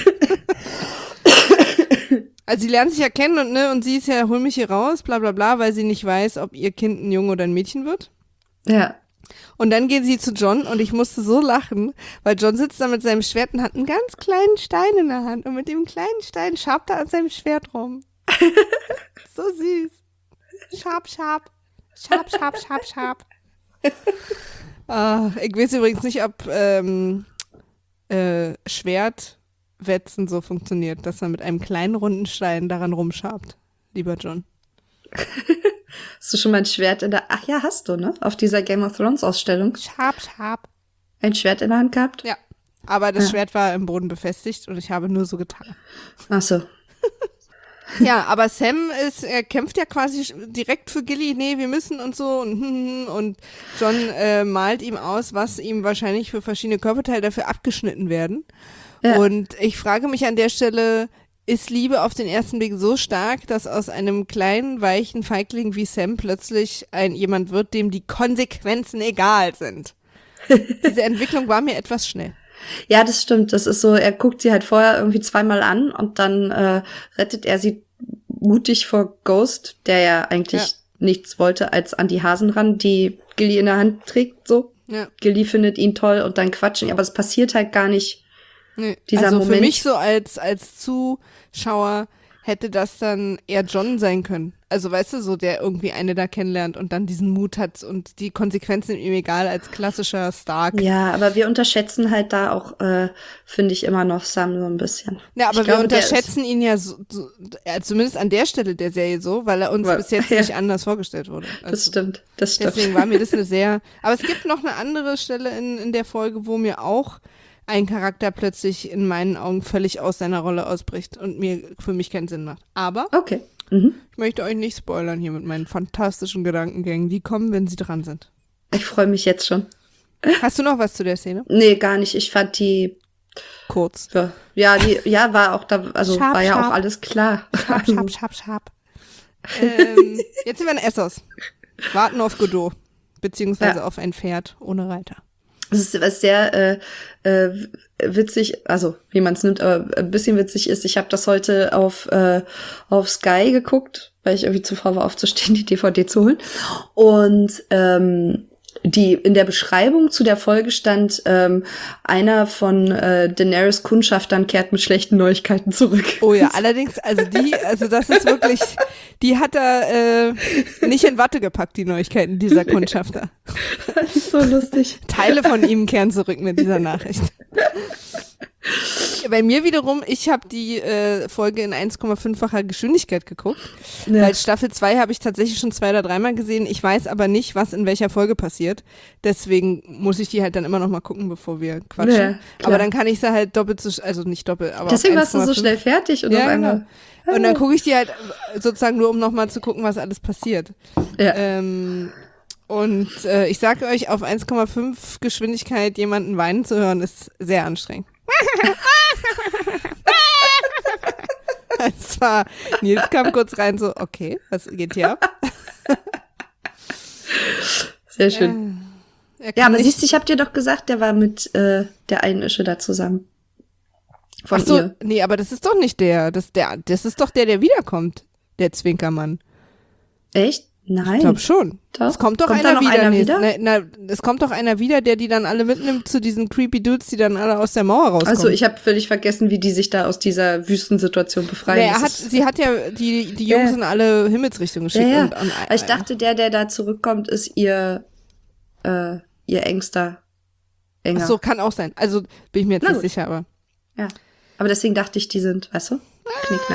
Speaker 1: Also sie lernen sich ja kennen und sie ist ja, hol mich hier raus, bla bla bla, weil sie nicht weiß, ob ihr Kind ein Junge oder ein Mädchen wird.
Speaker 2: Ja.
Speaker 1: Und dann geht sie zu Jon und ich musste so lachen, weil Jon sitzt da mit seinem Schwert und hat einen ganz kleinen Stein in der Hand und mit dem kleinen Stein schabt er an seinem Schwert rum. So süß. Scharp, scharp. Scharp, scharp, scharp, scharp. Ich weiß übrigens nicht, ob Schwertwetzen so funktioniert, dass man mit einem kleinen runden Stein daran rumschabt, lieber Jon.
Speaker 2: Hast du schon mal ein Schwert ach ja, hast du, ne? Auf dieser Game of Thrones Ausstellung.
Speaker 1: Scharp, scharp.
Speaker 2: Ein Schwert in der Hand gehabt?
Speaker 1: Ja, aber das Schwert war im Boden befestigt und ich habe nur so getan.
Speaker 2: Ach so.
Speaker 1: Ja, aber Sam er kämpft ja quasi direkt für Gilly, nee, wir müssen und so und Jon malt ihm aus, was ihm wahrscheinlich für verschiedene Körperteile dafür abgeschnitten werden. Ja. Und ich frage mich an der Stelle, ist Liebe auf den ersten Blick so stark, dass aus einem kleinen, weichen Feigling wie Sam plötzlich jemand wird, dem die Konsequenzen egal sind? Diese Entwicklung war mir etwas schnell.
Speaker 2: Ja, das stimmt. Das ist so, er guckt sie halt vorher irgendwie 2-mal an und dann rettet er sie mutig vor Ghost, der ja eigentlich nichts wollte, als an die Hasen ran, die Gilly in der Hand trägt, so. Ja. Gilly findet ihn toll und dann quatschen, aber es passiert halt gar nicht.
Speaker 1: Nee. Dieser also Moment. Für mich so als Zuschauer hätte das dann eher Jon sein können. Also weißt du, so der irgendwie eine da kennenlernt und dann diesen Mut hat und die Konsequenzen ihm egal als klassischer Stark.
Speaker 2: Ja, aber wir unterschätzen halt da auch, finde ich, immer noch Sam so ein bisschen.
Speaker 1: Ja, aber wir unterschätzen ihn ja zumindest an der Stelle der Serie so, weil er uns bis jetzt nicht anders vorgestellt wurde. Also,
Speaker 2: das stimmt.
Speaker 1: Deswegen war mir das aber es gibt noch eine andere Stelle in der Folge, wo mir auch ein Charakter plötzlich in meinen Augen völlig aus seiner Rolle ausbricht und für mich keinen Sinn macht. Aber
Speaker 2: Okay.
Speaker 1: ich möchte euch nicht spoilern hier mit meinen fantastischen Gedankengängen. Die kommen, wenn sie dran sind.
Speaker 2: Ich freue mich jetzt schon.
Speaker 1: Hast du noch was zu der Szene?
Speaker 2: Nee, gar nicht. Ich fand die
Speaker 1: Kurz.
Speaker 2: ja, war auch da, also
Speaker 1: Scharf,
Speaker 2: war ja
Speaker 1: scharf.
Speaker 2: auch alles klar.
Speaker 1: Schab. Jetzt sind wir in Essos. Warten auf Godot. Beziehungsweise auf ein Pferd ohne Reiter.
Speaker 2: Das ist was sehr witzig, also wie man es nimmt, aber ein bisschen witzig ist. Ich habe das heute auf Sky geguckt, weil ich irgendwie zu faul war aufzustehen, die DVD zu holen. Und die in der Beschreibung zu der Folge stand, einer von Daenerys Kundschaftern kehrt mit schlechten Neuigkeiten zurück.
Speaker 1: Oh ja, allerdings, also das ist wirklich, die hat er nicht in Watte gepackt, die Neuigkeiten dieser Kundschafter.
Speaker 2: Das ist so lustig.
Speaker 1: Teile von ihm kehren zurück mit dieser Nachricht. Bei mir wiederum, ich habe die Folge in 1,5-facher Geschwindigkeit geguckt, weil Staffel 2 habe ich tatsächlich schon 2 oder 3 Mal gesehen. Ich weiß aber nicht, was in welcher Folge passiert. Deswegen muss ich die halt dann immer noch mal gucken, bevor wir quatschen. Ja, aber dann kann ich sie halt also nicht doppelt, aber
Speaker 2: deswegen warst du so schnell fertig und auf einmal.
Speaker 1: Genau. Und dann gucke ich die halt sozusagen nur, um noch mal zu gucken, was alles passiert. Ja. Und ich sage euch, auf 1,5 Geschwindigkeit jemanden weinen zu hören, ist sehr anstrengend. Es war, Nils kam kurz rein so, okay, was geht hier ab?
Speaker 2: Sehr schön. Ja, aber siehst du, ich hab dir doch gesagt, der war mit der einen Ische da zusammen. Von ihr.
Speaker 1: Nee, aber das ist doch nicht der. Das ist doch der wiederkommt. Der Zwinkermann.
Speaker 2: Echt? Nein.
Speaker 1: Ich glaube schon.
Speaker 2: Doch.
Speaker 1: Es kommt doch einer wieder. Es kommt doch einer wieder, der die dann alle mitnimmt zu diesen creepy Dudes, die dann alle aus der Mauer rauskommen.
Speaker 2: Also ich habe völlig vergessen, wie die sich da aus dieser Wüstensituation befreien.
Speaker 1: Sie hat ja die Jungs in alle Himmelsrichtungen geschickt.
Speaker 2: Ja. Ich dachte, der da zurückkommt, ist ihr engster Enger.
Speaker 1: Ach so, kann auch sein. Also bin ich mir jetzt nicht sicher, aber.
Speaker 2: Ja. Aber deswegen dachte ich, die sind, weißt du? Knickknack.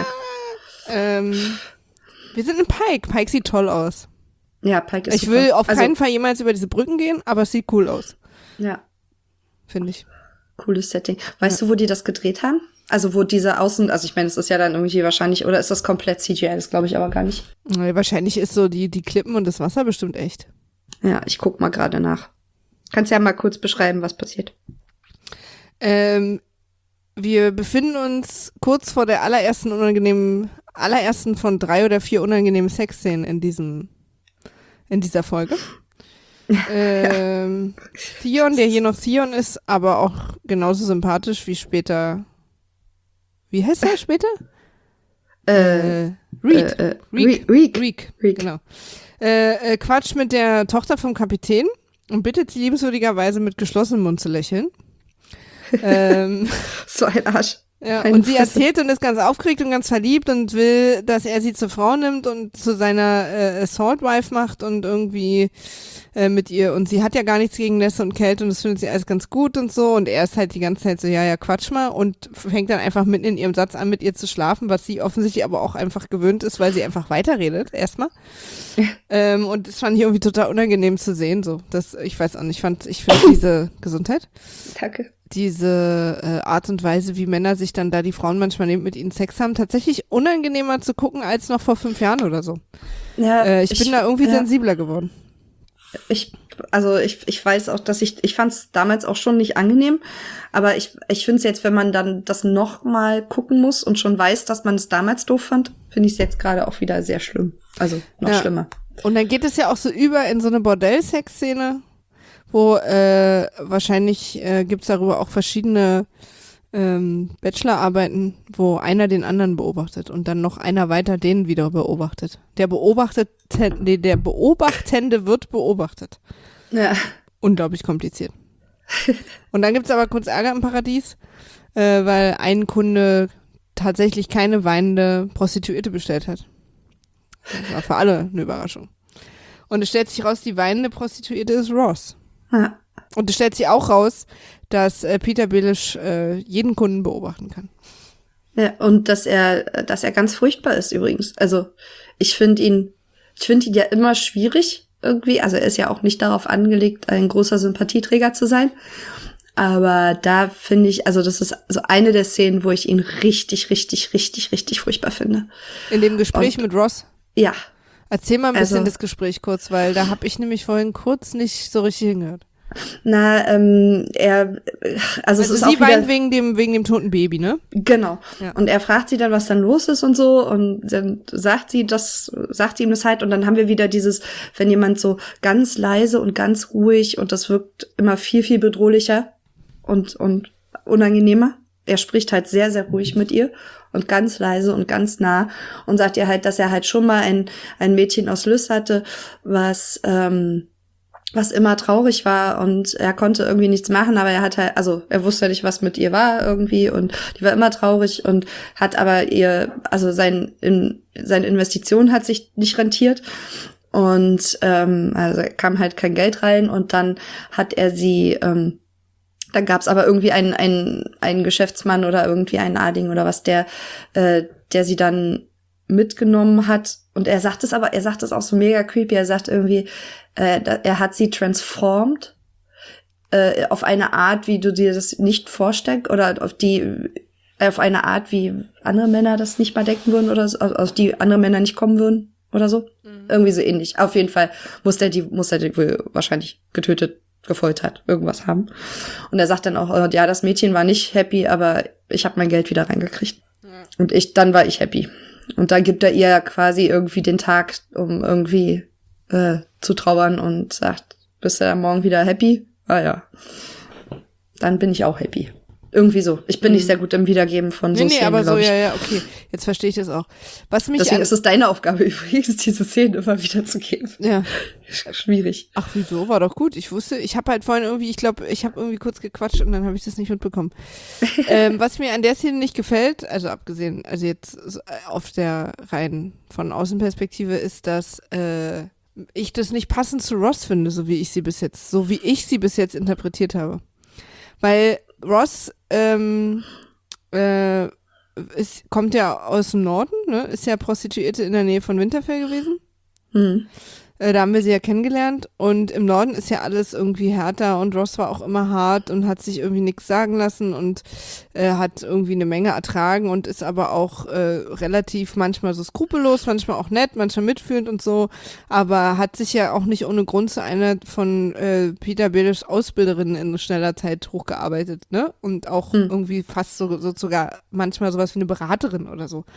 Speaker 1: Wir sind in Pike. Pike sieht toll aus.
Speaker 2: Ja, Pike ist
Speaker 1: Ich will auf keinen Fall jemals über diese Brücken gehen, aber es sieht cool aus.
Speaker 2: Ja.
Speaker 1: Finde ich.
Speaker 2: Cooles Setting. Weißt du, wo die das gedreht haben? Also wo diese Außen, also ich meine, es ist ja dann irgendwie wahrscheinlich, oder ist das komplett CGI? Das glaube ich aber gar nicht.
Speaker 1: Ja, wahrscheinlich ist so die Klippen und das Wasser bestimmt echt.
Speaker 2: Ja, ich guck mal gerade nach. Kannst ja mal kurz beschreiben, was passiert.
Speaker 1: Wir befinden uns kurz vor der allerersten von 3 oder 4 unangenehmen Sexszenen in dieser Folge. Theon, der hier noch Theon ist, aber auch genauso sympathisch wie später. Wie heißt er später? Reek. Genau. Quatsch mit der Tochter vom Kapitän und bittet sie liebenswürdigerweise mit geschlossenem Mund zu lächeln.
Speaker 2: So ein Arsch.
Speaker 1: Ja, und sie erzählt und ist ganz aufgeregt und ganz verliebt und will, dass er sie zur Frau nimmt und zu seiner Assault Wife macht und irgendwie mit ihr. Und sie hat ja gar nichts gegen Nässe und Kälte und das findet sie alles ganz gut und so. Und er ist halt die ganze Zeit so, ja, quatsch mal und fängt dann einfach mitten in ihrem Satz an, mit ihr zu schlafen, was sie offensichtlich aber auch einfach gewöhnt ist, weil sie einfach weiterredet, erstmal. Und das fand ich irgendwie total unangenehm zu sehen. So, ich weiß auch nicht, ich finde diese Gesundheit.
Speaker 2: Danke.
Speaker 1: Diese Art und Weise, wie Männer sich dann da die Frauen manchmal nehmen, mit ihnen Sex haben, tatsächlich unangenehmer zu gucken als noch vor 5 Jahren oder so. Ja, ich bin da irgendwie sensibler geworden.
Speaker 2: Ich weiß auch, dass ich fand es damals auch schon nicht angenehm, aber ich finde es jetzt, wenn man dann das noch mal gucken muss und schon weiß, dass man es damals doof fand, finde ich es jetzt gerade auch wieder sehr schlimm. Also noch schlimmer.
Speaker 1: Und dann geht es ja auch so über in so eine Bordell-Sex-Szene, wo wahrscheinlich gibt's darüber auch verschiedene Bachelorarbeiten, wo einer den anderen beobachtet und dann noch einer weiter den wieder beobachtet. Der Beobachtende wird beobachtet.
Speaker 2: Ja.
Speaker 1: Unglaublich kompliziert. Und dann gibt's aber kurz Ärger im Paradies, weil ein Kunde tatsächlich keine weinende Prostituierte bestellt hat. Das war für alle eine Überraschung. Und es stellt sich raus, die weinende Prostituierte ist Ross.
Speaker 2: Ja.
Speaker 1: Und es stellt sich auch raus, dass Peter Baelish jeden Kunden beobachten kann.
Speaker 2: Ja, und dass er ganz furchtbar ist übrigens. Also ich finde ihn ja immer schwierig irgendwie. Also er ist ja auch nicht darauf angelegt, ein großer Sympathieträger zu sein. Aber da finde ich, also das ist so eine der Szenen, wo ich ihn richtig, richtig, richtig, richtig furchtbar finde.
Speaker 1: In dem Gespräch mit Ross?
Speaker 2: Ja.
Speaker 1: Erzähl mal ein bisschen das Gespräch kurz, weil da habe ich nämlich vorhin kurz nicht so richtig hingehört.
Speaker 2: Na, also es ist auch
Speaker 1: sie weint wegen dem toten Baby, ne?
Speaker 2: Genau.
Speaker 1: Ja.
Speaker 2: Und er fragt sie dann, was dann los ist und so, und dann sagt sie ihm das halt, und dann haben wir wieder dieses, wenn jemand so ganz leise und ganz ruhig, und das wirkt immer viel, viel bedrohlicher und unangenehmer. Er spricht halt sehr, sehr ruhig mit ihr und ganz leise und ganz nah und sagt ihr halt, dass er halt schon mal ein Mädchen aus Lys hatte, was immer traurig war, und er konnte irgendwie nichts machen, aber er hat halt, also er wusste ja nicht, was mit ihr war irgendwie, und die war immer traurig und hat aber seine Investition hat sich nicht rentiert, und also kam halt kein Geld rein, und dann hat er sie, dann gab's aber irgendwie einen Geschäftsmann oder irgendwie einen Ading oder was, der sie dann mitgenommen hat, und er sagt es auch so mega creepy, er sagt irgendwie, er hat sie transformed auf eine Art, wie du dir das nicht vorstellst, oder auf eine Art, wie andere Männer das nicht mal denken würden, oder so, auf die andere Männer nicht kommen würden oder so. Irgendwie so ähnlich. Auf jeden Fall muss er die wohl wahrscheinlich getötet, gefoltert, irgendwas haben. Und er sagt dann auch, ja, das Mädchen war nicht happy, aber ich habe mein Geld wieder reingekriegt. Ja. Und dann war ich happy. Und da gibt er ihr quasi irgendwie den Tag, um irgendwie zu trauern, und sagt, bist du dann morgen wieder happy? Ah ja. Dann bin ich auch happy. Irgendwie so. Ich bin nicht sehr gut im Wiedergeben von so Szenen,
Speaker 1: aber so, ja, okay. Jetzt verstehe ich das auch.
Speaker 2: Deswegen ist es deine Aufgabe übrigens, diese Szenen immer wieder zu geben.
Speaker 1: Ja.
Speaker 2: Schwierig.
Speaker 1: Ach, wieso? War doch gut. Ich habe halt vorhin irgendwie, ich habe irgendwie kurz gequatscht und dann habe ich das nicht mitbekommen. Was mir an der Szene nicht gefällt, also abgesehen, also jetzt auf der rein von Außenperspektive, ist, dass ich das nicht passend zu Ross finde, so wie ich sie bis jetzt interpretiert habe. Weil Ross kommt ja aus dem Norden, ne? Ist ja Prostituierte in der Nähe von Winterfell gewesen. Mhm. Da haben wir sie ja kennengelernt, und im Norden ist ja alles irgendwie härter, und Ross war auch immer hart und hat sich irgendwie nichts sagen lassen und hat irgendwie eine Menge ertragen und ist aber auch relativ manchmal so skrupellos, manchmal auch nett, manchmal mitfühlend und so, aber hat sich ja auch nicht ohne Grund zu einer von Peter Baelish Ausbilderinnen in schneller Zeit hochgearbeitet, ne? Und auch irgendwie fast so sogar manchmal sowas wie eine Beraterin oder so.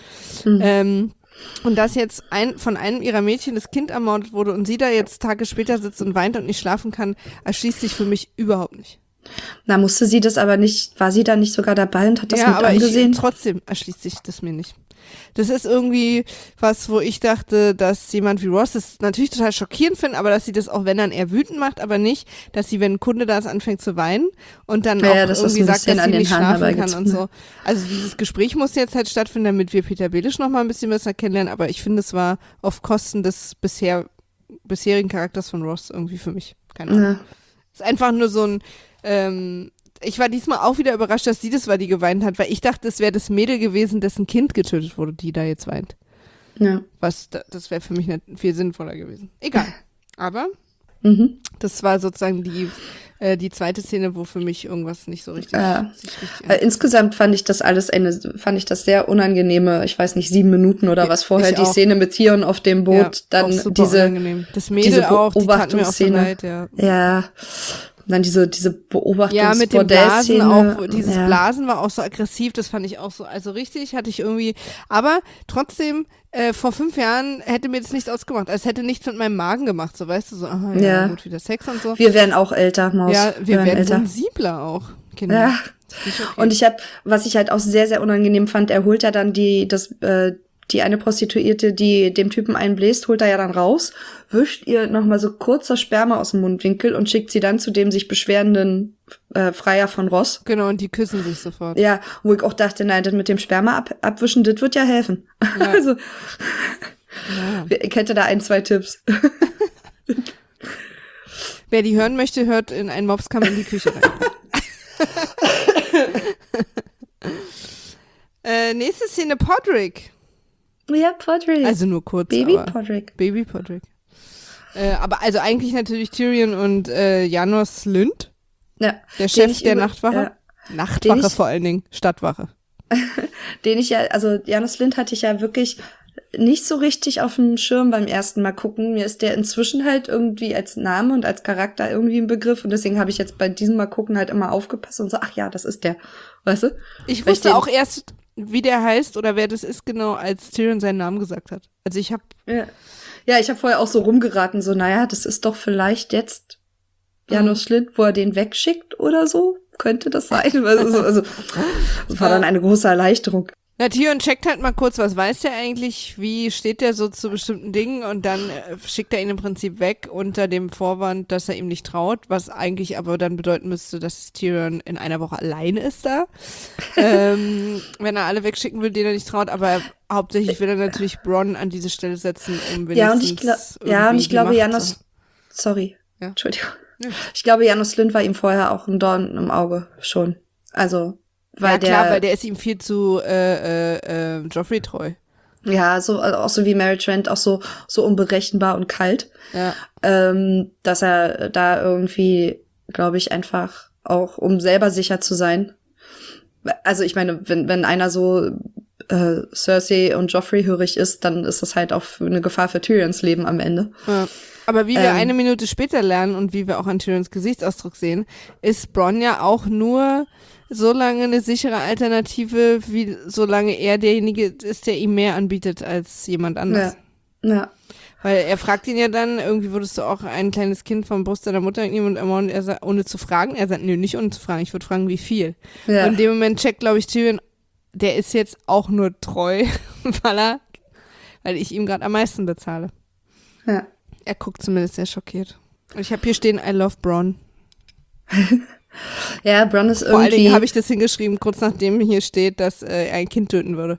Speaker 1: Und dass jetzt von einem ihrer Mädchen das Kind ermordet wurde und sie da jetzt Tage später sitzt und weint und nicht schlafen kann, erschließt sich für mich überhaupt nicht.
Speaker 2: Na, musste sie das aber nicht, war sie da nicht sogar dabei und hat das mit angesehen?
Speaker 1: Ja, aber trotzdem erschließt sich das mir nicht. Das ist irgendwie was, wo ich dachte, dass jemand wie Ross das natürlich total schockierend findet, aber dass sie das auch, wenn dann eher wütend macht, aber nicht, dass sie, wenn ein Kunde da ist, anfängt zu weinen und dann auch irgendwie sagt, dass sie nicht schlafen kann und so. Also dieses Gespräch muss jetzt halt stattfinden, damit wir Peter Baelish noch mal ein bisschen besser kennenlernen, aber ich finde, es war auf Kosten des bisherigen Charakters von Ross irgendwie für mich. Keine Ahnung. Ja. Ist einfach nur so ein ich war diesmal auch wieder überrascht, dass sie das war, die geweint hat, weil ich dachte, es wäre das Mädel gewesen, dessen Kind getötet wurde, die da jetzt weint. Ja. Das wäre für mich nicht viel sinnvoller gewesen. Egal. Aber das war sozusagen die zweite Szene, wo für mich irgendwas nicht so richtig.
Speaker 2: Insgesamt fand ich das sehr unangenehme, ich weiß nicht, 7 Minuten oder was vorher, die Szene mit Theon auf dem Boot, dann diese
Speaker 1: unangenehm. Das Mädel auch, die tat mir auch so leid,
Speaker 2: ja. Dann diese Beobachtungs-Bordell-Szene.
Speaker 1: Ja, mit den Blasen auch, dieses Blasen war auch so aggressiv, das fand ich auch so, also richtig hatte ich irgendwie, aber trotzdem, vor 5 Jahren hätte mir das nichts ausgemacht, also es hätte nichts mit meinem Magen gemacht, so weißt du, so, aha, ja, gut, wieder Sex und so.
Speaker 2: Wir werden auch älter, Maus.
Speaker 1: Ja, wir werden sensibler auch, Kinder.
Speaker 2: Ja. Okay. Und was ich halt auch sehr, sehr unangenehm fand, er holt ja dann die eine Prostituierte, die dem Typen einbläst, holt er ja dann raus, wischt ihr nochmal so kurzer Sperma aus dem Mundwinkel und schickt sie dann zu dem sich beschwerenden Freier von Ross.
Speaker 1: Genau, und die küssen sich sofort.
Speaker 2: Ja, wo ich auch dachte, nein, das mit dem Sperma abwischen, das wird ja helfen. Ja. Also, ich hätte da 1-2 Tipps.
Speaker 1: Wer die hören möchte, hört in einen Mopskamm in die Küche rein. Nächste Szene, Podrick.
Speaker 2: Ja, Podrick.
Speaker 1: Also nur kurz.
Speaker 2: Baby Podrick.
Speaker 1: Aber also eigentlich natürlich Tyrion und Janos Lünd.
Speaker 2: Ja.
Speaker 1: Der Chef der Nachtwache. Nachtwache vor allen Dingen, Stadtwache.
Speaker 2: Also Janos Lind hatte ich ja wirklich nicht so richtig auf dem Schirm beim ersten Mal gucken. Mir ist der inzwischen halt irgendwie als Name und als Charakter irgendwie ein Begriff und deswegen habe ich jetzt bei diesem Mal gucken halt immer aufgepasst und so, ach ja, das ist der, weißt du?
Speaker 1: Ich wusste auch erst, wie der heißt oder wer das ist genau, als Tyrion seinen Namen gesagt hat. Also ich habe
Speaker 2: ich habe vorher auch so rumgeraten, so, naja, das ist doch vielleicht jetzt Janos Lind, wo er den wegschickt oder so. Könnte das sein? Also das war dann eine große Erleichterung.
Speaker 1: Na, Tyrion checkt halt mal kurz, was weiß der eigentlich, wie steht der so zu bestimmten Dingen und dann schickt er ihn im Prinzip weg unter dem Vorwand, dass er ihm nicht traut, was eigentlich aber dann bedeuten müsste, dass Tyrion in einer Woche alleine ist da, wenn er alle wegschicken will, denen er nicht traut, aber hauptsächlich will er natürlich Bronn an diese Stelle setzen, um wenigstens
Speaker 2: und ich glaube, Janos, sorry, ja? Entschuldigung. Ja. Ich glaube, Janos Lind war ihm vorher auch ein Dorn im Auge schon, also weil
Speaker 1: weil der ist ihm viel zu Joffrey treu.
Speaker 2: Ja, auch so wie Mary Trent, auch so unberechenbar und kalt.
Speaker 1: Ja.
Speaker 2: Dass er da irgendwie, glaube ich, einfach auch, um selber sicher zu sein. Also ich meine, wenn einer so Cersei und Joffrey hörig ist, dann ist das halt auch eine Gefahr für Tyrions Leben am Ende.
Speaker 1: Ja. Aber wie wir eine Minute später lernen und wie wir auch an Tyrions Gesichtsausdruck sehen, ist Bronn ja auch nur so lange eine sichere Alternative, wie solange er derjenige ist, der ihm mehr anbietet als jemand anders.
Speaker 2: Ja.
Speaker 1: Weil er fragt ihn ja dann, irgendwie würdest du auch ein kleines Kind vom Brust deiner Mutter wegnehmen und er sagt, ohne zu fragen. Er sagt, nö, nicht ohne zu fragen, ich würde fragen, wie viel. Ja. Und in dem Moment checkt, glaube ich, Tyrion, der ist jetzt auch nur treu, weil ich ihm gerade am meisten bezahle.
Speaker 2: Ja.
Speaker 1: Er guckt zumindest sehr schockiert. Und ich habe hier stehen, I love Bronn.
Speaker 2: Ja, Bronn ist irgendwie...
Speaker 1: Vor allen Dingen habe ich das hingeschrieben, kurz nachdem hier steht, dass er ein Kind töten würde.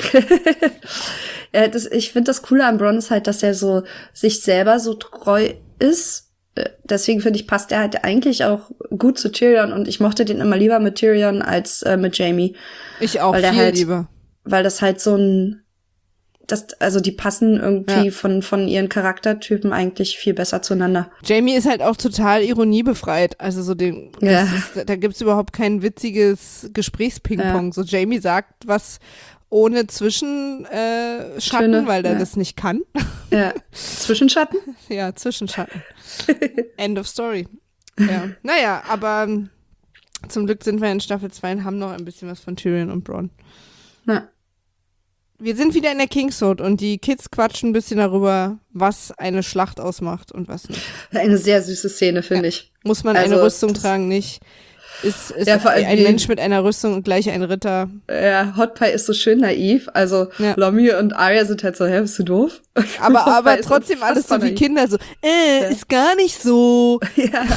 Speaker 2: Ich finde das Coole an Bronn ist halt, dass er so sich selber so treu ist. Deswegen finde ich, passt er halt eigentlich auch gut zu Tyrion und ich mochte den immer lieber mit Tyrion als mit Jaime.
Speaker 1: Ich auch, viel lieber.
Speaker 2: Weil das halt so ein... also die passen irgendwie von ihren Charaktertypen eigentlich viel besser zueinander.
Speaker 1: Jaime ist halt auch total ironiebefreit. Also so da gibt's überhaupt kein witziges Gesprächsping-Pong. So Jaime sagt was ohne Zwischenschatten, weil er das nicht kann.
Speaker 2: Ja. Zwischenschatten?
Speaker 1: Ja, Zwischenschatten. End of story. Ja. Naja, aber zum Glück sind wir in Staffel 2 und haben noch ein bisschen was von Tyrion und Bronn.
Speaker 2: Na.
Speaker 1: Wir sind wieder in der Kingsroad und die Kids quatschen ein bisschen darüber, was eine Schlacht ausmacht und was nicht.
Speaker 2: Eine sehr süße Szene, finde ich.
Speaker 1: Muss man eine Rüstung tragen, nicht? Ist ein Mensch mit einer Rüstung und gleich ein Ritter.
Speaker 2: Ja, Hot Pie ist so schön naiv. Also Lommy und Arya sind halt so, bist du doof?
Speaker 1: Aber trotzdem alles so wie Kinder, so, ist gar nicht so.
Speaker 2: Ja.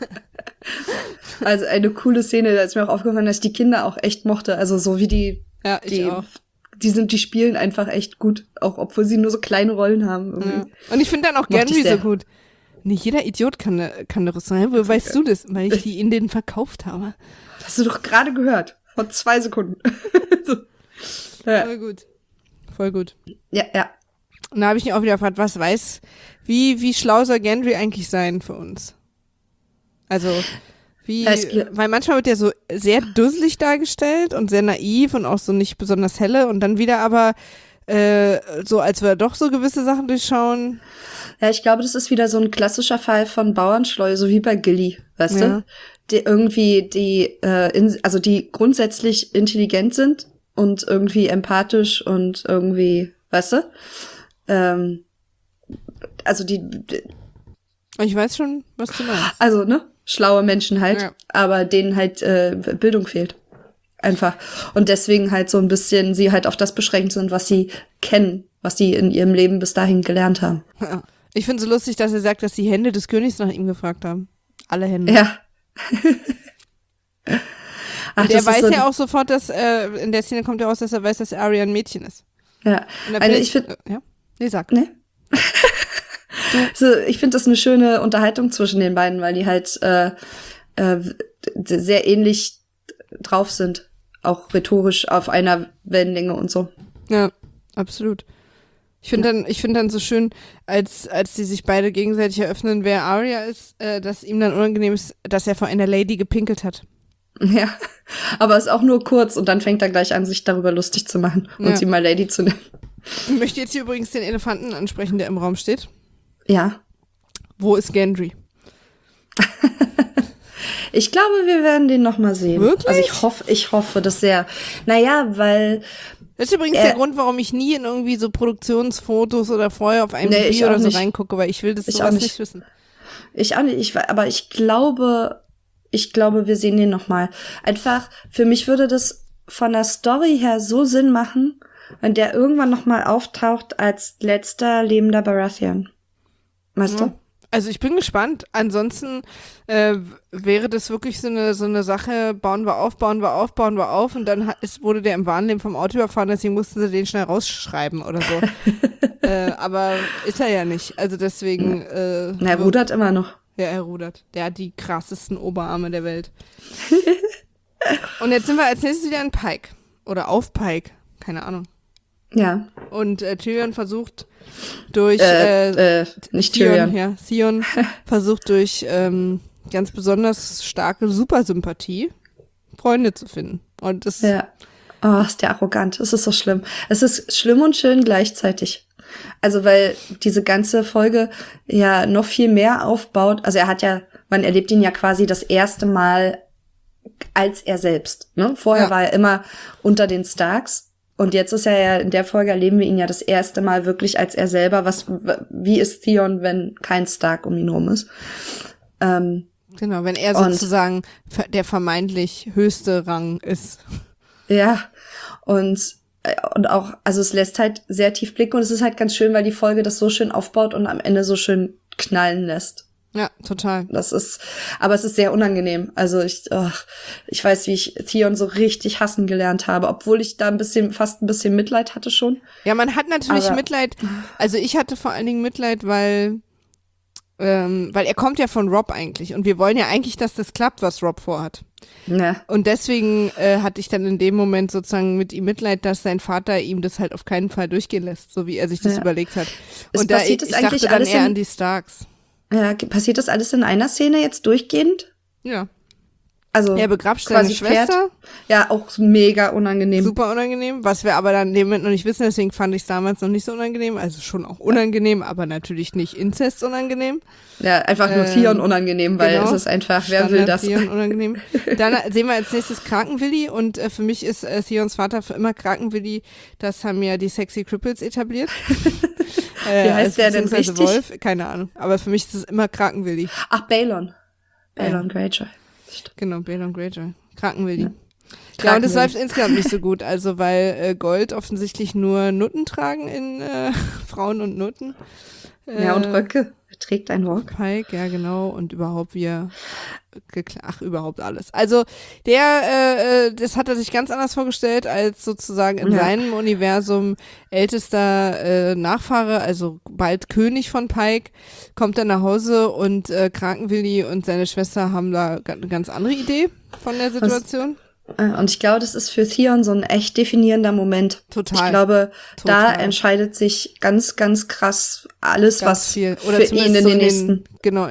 Speaker 2: Also eine coole Szene, da ist mir auch aufgefallen, dass ich die Kinder auch echt mochte. Also so wie die
Speaker 1: auch.
Speaker 2: Die spielen einfach echt gut, auch obwohl sie nur so kleine Rollen haben.
Speaker 1: Ja. Und ich finde dann auch Gendry so gut. Nicht jeder Idiot kann eine Rüstung haben. Wo weißt du das? Weil ich die in denen verkauft habe.
Speaker 2: Hast du doch gerade gehört. Vor 2 Sekunden. So. Ja.
Speaker 1: Voll gut.
Speaker 2: Ja.
Speaker 1: Und da habe ich mich auch wieder gefragt, wie schlau soll Gendry eigentlich sein für uns? Also, weil manchmal wird der so sehr dusselig dargestellt und sehr naiv und auch so nicht besonders helle und dann wieder aber so, als würde er doch so gewisse Sachen durchschauen.
Speaker 2: Ja, ich glaube, das ist wieder so ein klassischer Fall von Bauernschleue, so wie bei Gilly, weißt du? Die irgendwie, die grundsätzlich intelligent sind und irgendwie empathisch und irgendwie, weißt du?
Speaker 1: Ich weiß schon, was du meinst.
Speaker 2: Also, ne? Schlaue Menschen halt, aber denen halt Bildung fehlt. Einfach. Und deswegen halt so ein bisschen sie halt auf das beschränkt sind, was sie kennen, was sie in ihrem Leben bis dahin gelernt haben.
Speaker 1: Ja. Ich finde es so lustig, dass er sagt, dass die Hände des Königs nach ihm gefragt haben. Alle Hände.
Speaker 2: Ja.
Speaker 1: Und der weiß ja auch sofort, dass in der Szene kommt ja raus, dass er weiß, dass Arya ein Mädchen ist.
Speaker 2: Ja.
Speaker 1: Also ich finde... Nee, sag.
Speaker 2: Nee. So, ich finde das eine schöne Unterhaltung zwischen den beiden, weil die halt sehr ähnlich drauf sind. Auch rhetorisch auf einer Wellenlänge und so.
Speaker 1: Ja, absolut. Ich finde dann so schön, als die sich beide gegenseitig eröffnen, wer Arya ist, dass ihm dann unangenehm ist, dass er vor einer Lady gepinkelt hat.
Speaker 2: Ja, aber ist auch nur kurz und dann fängt er gleich an, sich darüber lustig zu machen und sie mal Lady zu nennen.
Speaker 1: Ich möchte jetzt hier übrigens den Elefanten ansprechen, der im Raum steht.
Speaker 2: Ja.
Speaker 1: Wo ist Gendry?
Speaker 2: Ich glaube, wir werden den noch mal sehen.
Speaker 1: Wirklich?
Speaker 2: Also ich hoffe das sehr. Naja, weil
Speaker 1: das ist übrigens der Grund, warum ich nie in irgendwie so Produktionsfotos oder vorher auf einem Video oder so reingucke, weil ich will das sowas nicht wissen.
Speaker 2: Ich auch nicht, aber ich glaube, wir sehen den noch mal. Einfach, für mich würde das von der Story her so Sinn machen, wenn der irgendwann noch mal auftaucht als letzter lebender Baratheon. Weißt du?
Speaker 1: Also ich bin gespannt. Ansonsten wäre das wirklich so eine Sache, bauen wir auf und dann wurde der im Wahnleben vom Auto überfahren, deswegen mussten sie den schnell rausschreiben oder so. Aber ist er ja nicht. Also deswegen
Speaker 2: er rudert immer noch.
Speaker 1: Ja, er rudert. Der hat die krassesten Oberarme der Welt. Und jetzt sind wir als nächstes wieder in Pike. Oder auf Pike. Keine Ahnung.
Speaker 2: Ja.
Speaker 1: Und Tyrion versucht durch
Speaker 2: nicht Tyrion.
Speaker 1: Theon versucht durch ganz besonders starke Supersympathie Freunde zu finden. Und das
Speaker 2: ist der arrogant. Es ist so schlimm. Es ist schlimm und schön gleichzeitig. Also weil diese ganze Folge ja noch viel mehr aufbaut. Also man erlebt ihn ja quasi das erste Mal als er selbst. Ne? Vorher war er immer unter den Starks. Und jetzt ist er ja, in der Folge erleben wir ihn ja das erste Mal wirklich als er selber. Wie ist Theon, wenn kein Stark um ihn rum ist?
Speaker 1: Genau, wenn er sozusagen der vermeintlich höchste Rang ist.
Speaker 2: Ja, und auch, also es lässt halt sehr tief blicken und es ist halt ganz schön, weil die Folge das so schön aufbaut und am Ende so schön knallen lässt.
Speaker 1: Ja, total.
Speaker 2: Aber es ist sehr unangenehm. Also ich weiß, wie ich Theon so richtig hassen gelernt habe, obwohl ich da fast ein bisschen Mitleid hatte schon.
Speaker 1: Ja, man hat natürlich Mitleid. Also ich hatte vor allen Dingen Mitleid, weil er kommt ja von Robb eigentlich und wir wollen ja eigentlich, dass das klappt, was Robb vorhat.
Speaker 2: Ja.
Speaker 1: Und deswegen hatte ich dann in dem Moment sozusagen mit ihm Mitleid, dass sein Vater ihm das halt auf keinen Fall durchgehen lässt, so wie er sich das überlegt hat. Und ich dachte dann eher an die Starks.
Speaker 2: Ja, passiert das alles in einer Szene jetzt durchgehend?
Speaker 1: Ja.
Speaker 2: Also
Speaker 1: er begrapscht seine Schwester.
Speaker 2: Ja, auch mega unangenehm.
Speaker 1: Super unangenehm, was wir aber dann in dem Moment noch nicht wissen, deswegen fand ich es damals noch nicht so unangenehm. Also schon auch unangenehm, aber natürlich nicht Inzest unangenehm.
Speaker 2: Ja, einfach nur Theon unangenehm, weil es ist einfach, wer will das?
Speaker 1: Theon unangenehm. Dann sehen wir als nächstes Krakenwilli und für mich ist Theons Vater für immer Krakenwilli. Das haben ja die Sexy Cripples etabliert.
Speaker 2: Wie heißt der denn richtig?
Speaker 1: Wolf? Keine Ahnung, aber für mich ist es immer Krakenwilli.
Speaker 2: Ach, Balon. Balon Greyjoy.
Speaker 1: Genau, Balon Greyjoy. Krakenwilli. Ja, und es läuft insgesamt nicht so gut, also weil Gold offensichtlich nur Nutten tragen in Frauen und Nutten.
Speaker 2: Ja, und Röcke. Er trägt einen Rock.
Speaker 1: Pike, ja genau, und überhaupt überhaupt alles. Also das hat er sich ganz anders vorgestellt als sozusagen in seinem Universum ältester Nachfahre, also bald König von Pike, kommt dann nach Hause und Krakenwilli und seine Schwester haben da eine ganz andere Idee von der Situation.
Speaker 2: Und ich glaube, das ist für Theon so ein echt definierender Moment.
Speaker 1: Total.
Speaker 2: Ich glaube, da entscheidet sich ganz, ganz krass alles, ganz was viel. Oder für ihn in den nächsten.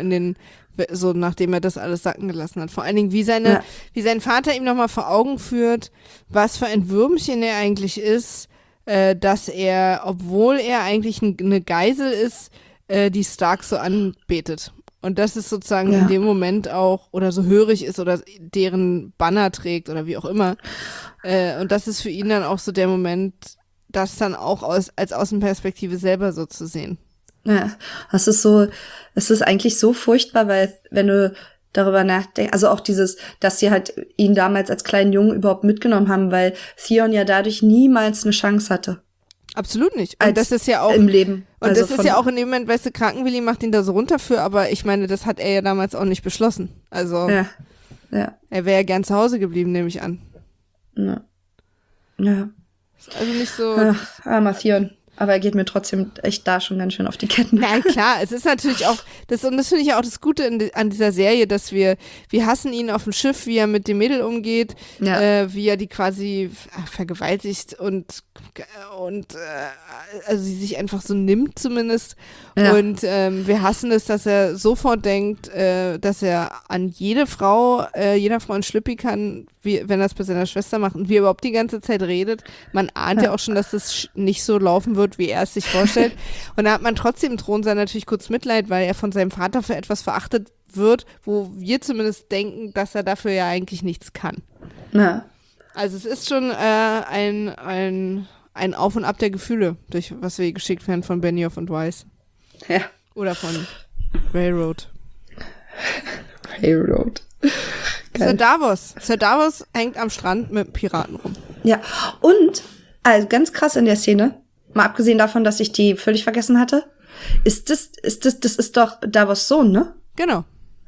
Speaker 1: So nachdem er das alles sacken gelassen hat. Vor allen Dingen, wie sein Vater ihm nochmal vor Augen führt, was für ein Würmchen er eigentlich ist, dass er, obwohl er eigentlich eine Geisel ist, die Stark so anbetet. Und das ist sozusagen in dem Moment auch, oder so hörig ist oder deren Banner trägt oder wie auch immer. Und das ist für ihn dann auch so der Moment, das dann auch als Außenperspektive selber so zu sehen.
Speaker 2: Ja, es ist eigentlich so furchtbar, weil wenn du darüber nachdenkst, also auch dass sie halt ihn damals als kleinen Jungen überhaupt mitgenommen haben, weil Theon ja dadurch niemals eine Chance hatte.
Speaker 1: Absolut nicht. Und das ist ja auch
Speaker 2: im Leben.
Speaker 1: Und also das ist ja auch in dem Moment, weißt du, Krakenwilli macht ihn da so runter für, aber ich meine, das hat er ja damals auch nicht beschlossen. Also er wäre ja gern zu Hause geblieben, nehme ich an.
Speaker 2: Ja.
Speaker 1: Also nicht so.
Speaker 2: Armer Theon. Aber er geht mir trotzdem echt da schon ganz schön auf die Ketten.
Speaker 1: Na klar, es ist natürlich auch, und das finde ich auch das Gute an dieser Serie, dass wir hassen ihn auf dem Schiff, wie er mit dem Mädel umgeht, wie er die quasi vergewaltigt und also sie sich einfach so nimmt zumindest. Ja. Und wir hassen es, dass er sofort denkt, dass er an jeder Frau einen Schlüppi kann, wie, wenn er es bei seiner Schwester macht und wie er überhaupt die ganze Zeit redet. Man ahnt ja auch schon, dass das nicht so laufen wird, wie er es sich vorstellt. Und da hat man trotzdem im Thronsaal natürlich kurz Mitleid, weil er von seinem Vater für etwas verachtet wird, wo wir zumindest denken, dass er dafür ja eigentlich nichts kann.
Speaker 2: Ja.
Speaker 1: Also es ist schon ein Auf und Ab der Gefühle, durch was wir geschickt werden von Benioff und Weiss.
Speaker 2: Ja.
Speaker 1: Oder von Railroad.
Speaker 2: Railroad.
Speaker 1: Sir Davos hängt am Strand mit Piraten rum.
Speaker 2: Ja, und also ganz krass in der Szene, mal abgesehen davon, dass ich die völlig vergessen hatte, das ist doch Davos Sohn, ne?
Speaker 1: Genau.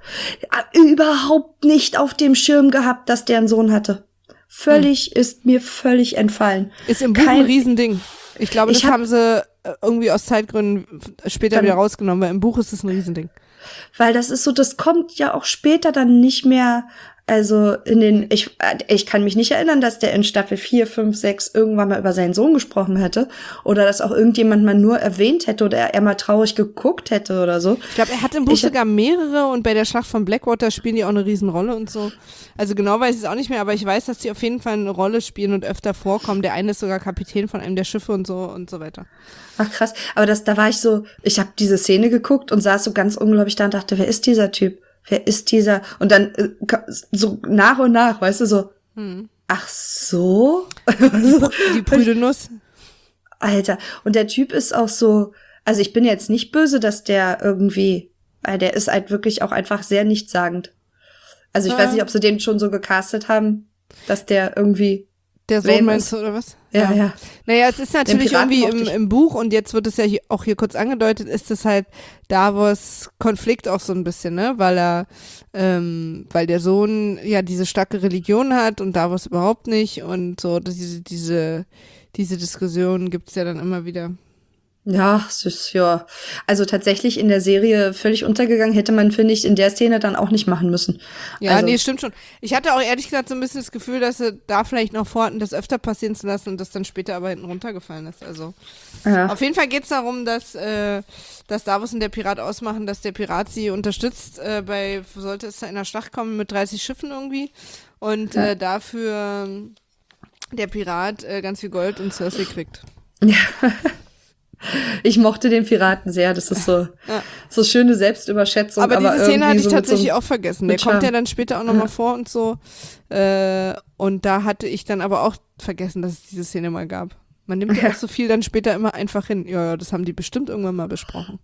Speaker 2: Überhaupt nicht auf dem Schirm gehabt, dass der einen Sohn hatte. Ist mir völlig entfallen.
Speaker 1: Ist im Buch ein Riesending. Ich glaube, das haben sie irgendwie aus Zeitgründen später wieder rausgenommen, weil im Buch ist es ein Riesending.
Speaker 2: Weil das ist so, das kommt ja auch später dann nicht mehr, also ich kann mich nicht erinnern, dass der in Staffel 4, 5, 6 irgendwann mal über seinen Sohn gesprochen hätte oder dass auch irgendjemand mal nur erwähnt hätte oder er mal traurig geguckt hätte oder so.
Speaker 1: Ich glaube, er hat im Buch sogar mehrere und bei der Schlacht von Blackwater spielen die auch eine Riesenrolle und so. Also genau weiß ich es auch nicht mehr, aber ich weiß, dass die auf jeden Fall eine Rolle spielen und öfter vorkommen. Der eine ist sogar Kapitän von einem der Schiffe und so weiter.
Speaker 2: Ach krass, aber da war ich so, ich habe diese Szene geguckt und saß so ganz unglaublich da und dachte, wer ist dieser Typ? Wer ist dieser? Und dann so nach und nach, weißt du, so, ach so?
Speaker 1: Die prüde Nuss.
Speaker 2: Alter, und der Typ ist auch so, also ich bin jetzt nicht böse, dass der irgendwie, weil der ist halt wirklich auch einfach sehr nichtssagend. Also ich weiß nicht, ob sie den schon so gecastet haben, dass der irgendwie
Speaker 1: der Sohn meinst du, oder was?
Speaker 2: Ja.
Speaker 1: Naja, es ist natürlich irgendwie im Buch und jetzt wird es ja auch hier kurz angedeutet, ist es halt Davos Konflikt auch so ein bisschen, ne? Weil der Sohn ja diese starke Religion hat und Davos überhaupt nicht und so diese Diskussion gibt's ja dann immer wieder.
Speaker 2: Ja, es ist ja, also tatsächlich in der Serie völlig untergegangen, hätte man, finde ich, in der Szene dann auch nicht machen müssen.
Speaker 1: Ja,
Speaker 2: also,
Speaker 1: nee, stimmt schon. Ich hatte auch ehrlich gesagt so ein bisschen das Gefühl, dass sie da vielleicht noch vorhatten, das öfter passieren zu lassen und das dann später aber hinten runtergefallen ist. Also auf jeden Fall geht's darum, dass Davos und der Pirat ausmachen, dass der Pirat sie unterstützt, sollte es zu einer Schlacht kommen mit 30 Schiffen irgendwie und dafür der Pirat ganz viel Gold und Cersei kriegt.
Speaker 2: Ja. Ich mochte den Piraten sehr, das ist so schöne Selbstüberschätzung.
Speaker 1: Aber diese Szene hatte ich
Speaker 2: so
Speaker 1: tatsächlich auch vergessen. Der kommt ja dann später auch nochmal vor und so. Und da hatte ich dann aber auch vergessen, dass es diese Szene mal gab. Man nimmt ja auch so viel dann später immer einfach hin. Ja, das haben die bestimmt irgendwann mal besprochen.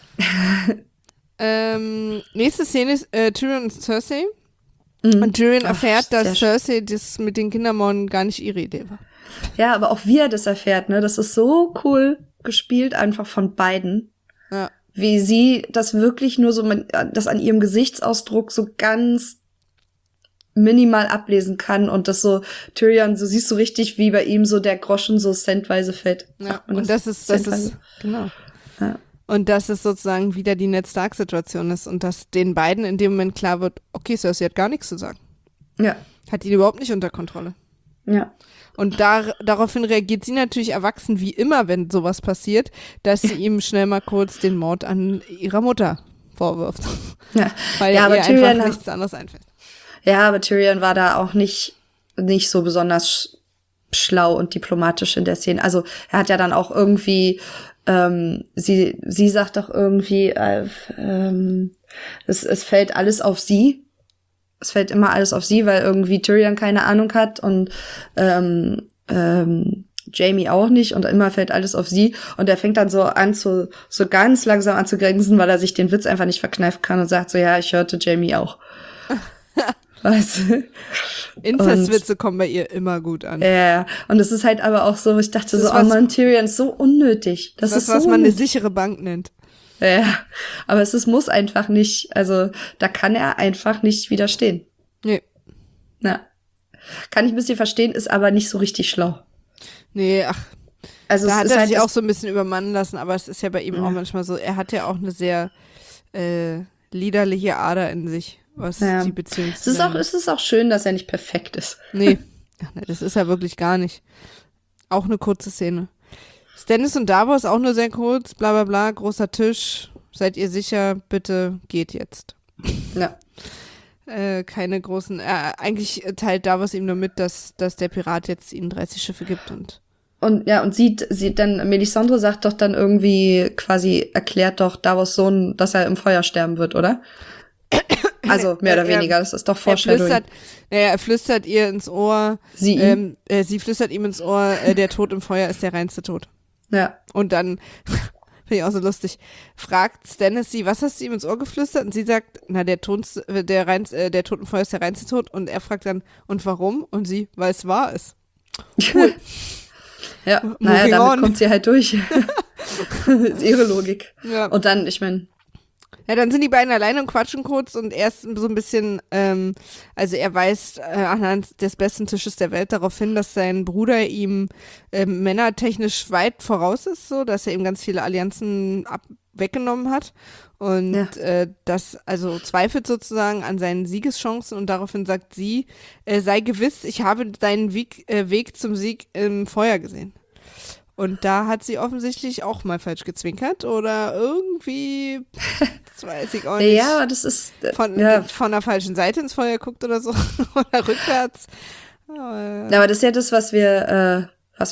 Speaker 1: Nächste Szene ist Tyrion und Cersei. Und Tyrion erfährt, dass Cersei das mit den Kindermorden gar nicht ihre Idee war.
Speaker 2: Ja, aber auch wie er das erfährt, ne, das ist so cool gespielt einfach von beiden.
Speaker 1: Ja.
Speaker 2: Wie sie das wirklich nur so, das an ihrem Gesichtsausdruck so ganz minimal ablesen kann und das so, Tyrion, so siehst du richtig, wie bei ihm so der Groschen so centweise fällt.
Speaker 1: Ja, und das ist, genau.
Speaker 2: Ja.
Speaker 1: Und dass es sozusagen wieder die Ned Stark-Situation ist und dass den beiden in dem Moment klar wird, okay, Cersei hat gar nichts zu sagen.
Speaker 2: Ja.
Speaker 1: Hat ihn überhaupt nicht unter Kontrolle.
Speaker 2: Ja.
Speaker 1: Und daraufhin reagiert sie natürlich erwachsen wie immer, wenn sowas passiert, dass sie ihm schnell mal kurz den Mord an ihrer Mutter vorwirft.
Speaker 2: Ja.
Speaker 1: Weil
Speaker 2: ja, aber
Speaker 1: ihr
Speaker 2: Tyrion
Speaker 1: einfach nichts anderes einfällt.
Speaker 2: Ja, aber Tyrion war da auch nicht so besonders schlau und diplomatisch in der Szene. Also er hat ja dann auch irgendwie, sie sagt doch irgendwie, es fällt alles auf sie. Es fällt immer alles auf sie, weil irgendwie Tyrion keine Ahnung hat und Jaime auch nicht und immer fällt alles auf sie und er fängt dann so an so ganz langsam an zu grinsen, weil er sich den Witz einfach nicht verkneifen kann und sagt so, ja, ich hörte Jaime auch. Weißt du?
Speaker 1: Incestwitze kommen bei ihr immer gut an.
Speaker 2: Ja, und es ist halt aber auch so, ich dachte so, oh Mann, Tyrion ist so unnötig. Das ist so
Speaker 1: was man eine sichere Bank nennt.
Speaker 2: Ja, aber muss einfach nicht, also da kann er einfach nicht widerstehen.
Speaker 1: Nee.
Speaker 2: Ja. Kann ich ein bisschen verstehen, ist aber nicht so richtig schlau.
Speaker 1: Nee, ach.
Speaker 2: Also
Speaker 1: Da
Speaker 2: es
Speaker 1: hat
Speaker 2: ist
Speaker 1: er
Speaker 2: halt
Speaker 1: sich auch so ein bisschen übermannen lassen, aber es ist ja bei ihm auch manchmal so, er hat ja auch eine sehr liederliche Ader in sich, was die Beziehung
Speaker 2: es ist auch schön, dass er nicht perfekt ist.
Speaker 1: Nee, das ist er wirklich gar nicht. Auch eine kurze Szene. Stannis und Davos auch nur sehr kurz, bla bla bla, großer Tisch. Seid ihr sicher, bitte geht jetzt.
Speaker 2: Ja.
Speaker 1: Keine großen, eigentlich teilt Davos ihm nur mit, dass der Pirat jetzt ihnen 30 Schiffe gibt
Speaker 2: Und sieht dann, Melisandre sagt doch dann irgendwie quasi, erklärt doch Davos Sohn, dass er im Feuer sterben wird, oder? Also mehr oder weniger, das ist doch Foreshadowing.
Speaker 1: Er flüstert ihr ins Ohr, sie flüstert ihm ins Ohr, der Tod im Feuer ist der reinste Tod.
Speaker 2: Ja.
Speaker 1: Und dann, finde ich auch so lustig, fragt Stannis sie, was hast du ihm ins Ohr geflüstert? Und sie sagt, na, der Tod im Feuer ist der reinste Tod. Und er fragt dann, und warum? Und sie, weil es wahr ist. Cool.
Speaker 2: Ja, naja, damit kommt sie halt durch. Ist ihre Logik.
Speaker 1: Ja.
Speaker 2: Und dann, ich meine.
Speaker 1: Ja, dann sind die beiden alleine und quatschen kurz und er ist so ein bisschen, also er weist anhand des besten Tisches der Welt darauf hin, dass sein Bruder ihm männertechnisch weit voraus ist, so, dass er ihm ganz viele Allianzen weggenommen hat und das also zweifelt sozusagen an seinen Siegeschancen und daraufhin sagt sie, sei gewiss, ich habe deinen Weg zum Sieg im Feuer gesehen. Und da hat sie offensichtlich auch mal falsch gezwinkert oder irgendwie, das weiß ich auch nicht.
Speaker 2: Ja, das ist
Speaker 1: von der falschen Seite ins Feuer guckt oder so oder rückwärts.
Speaker 2: Aber das ist ja das, wo wir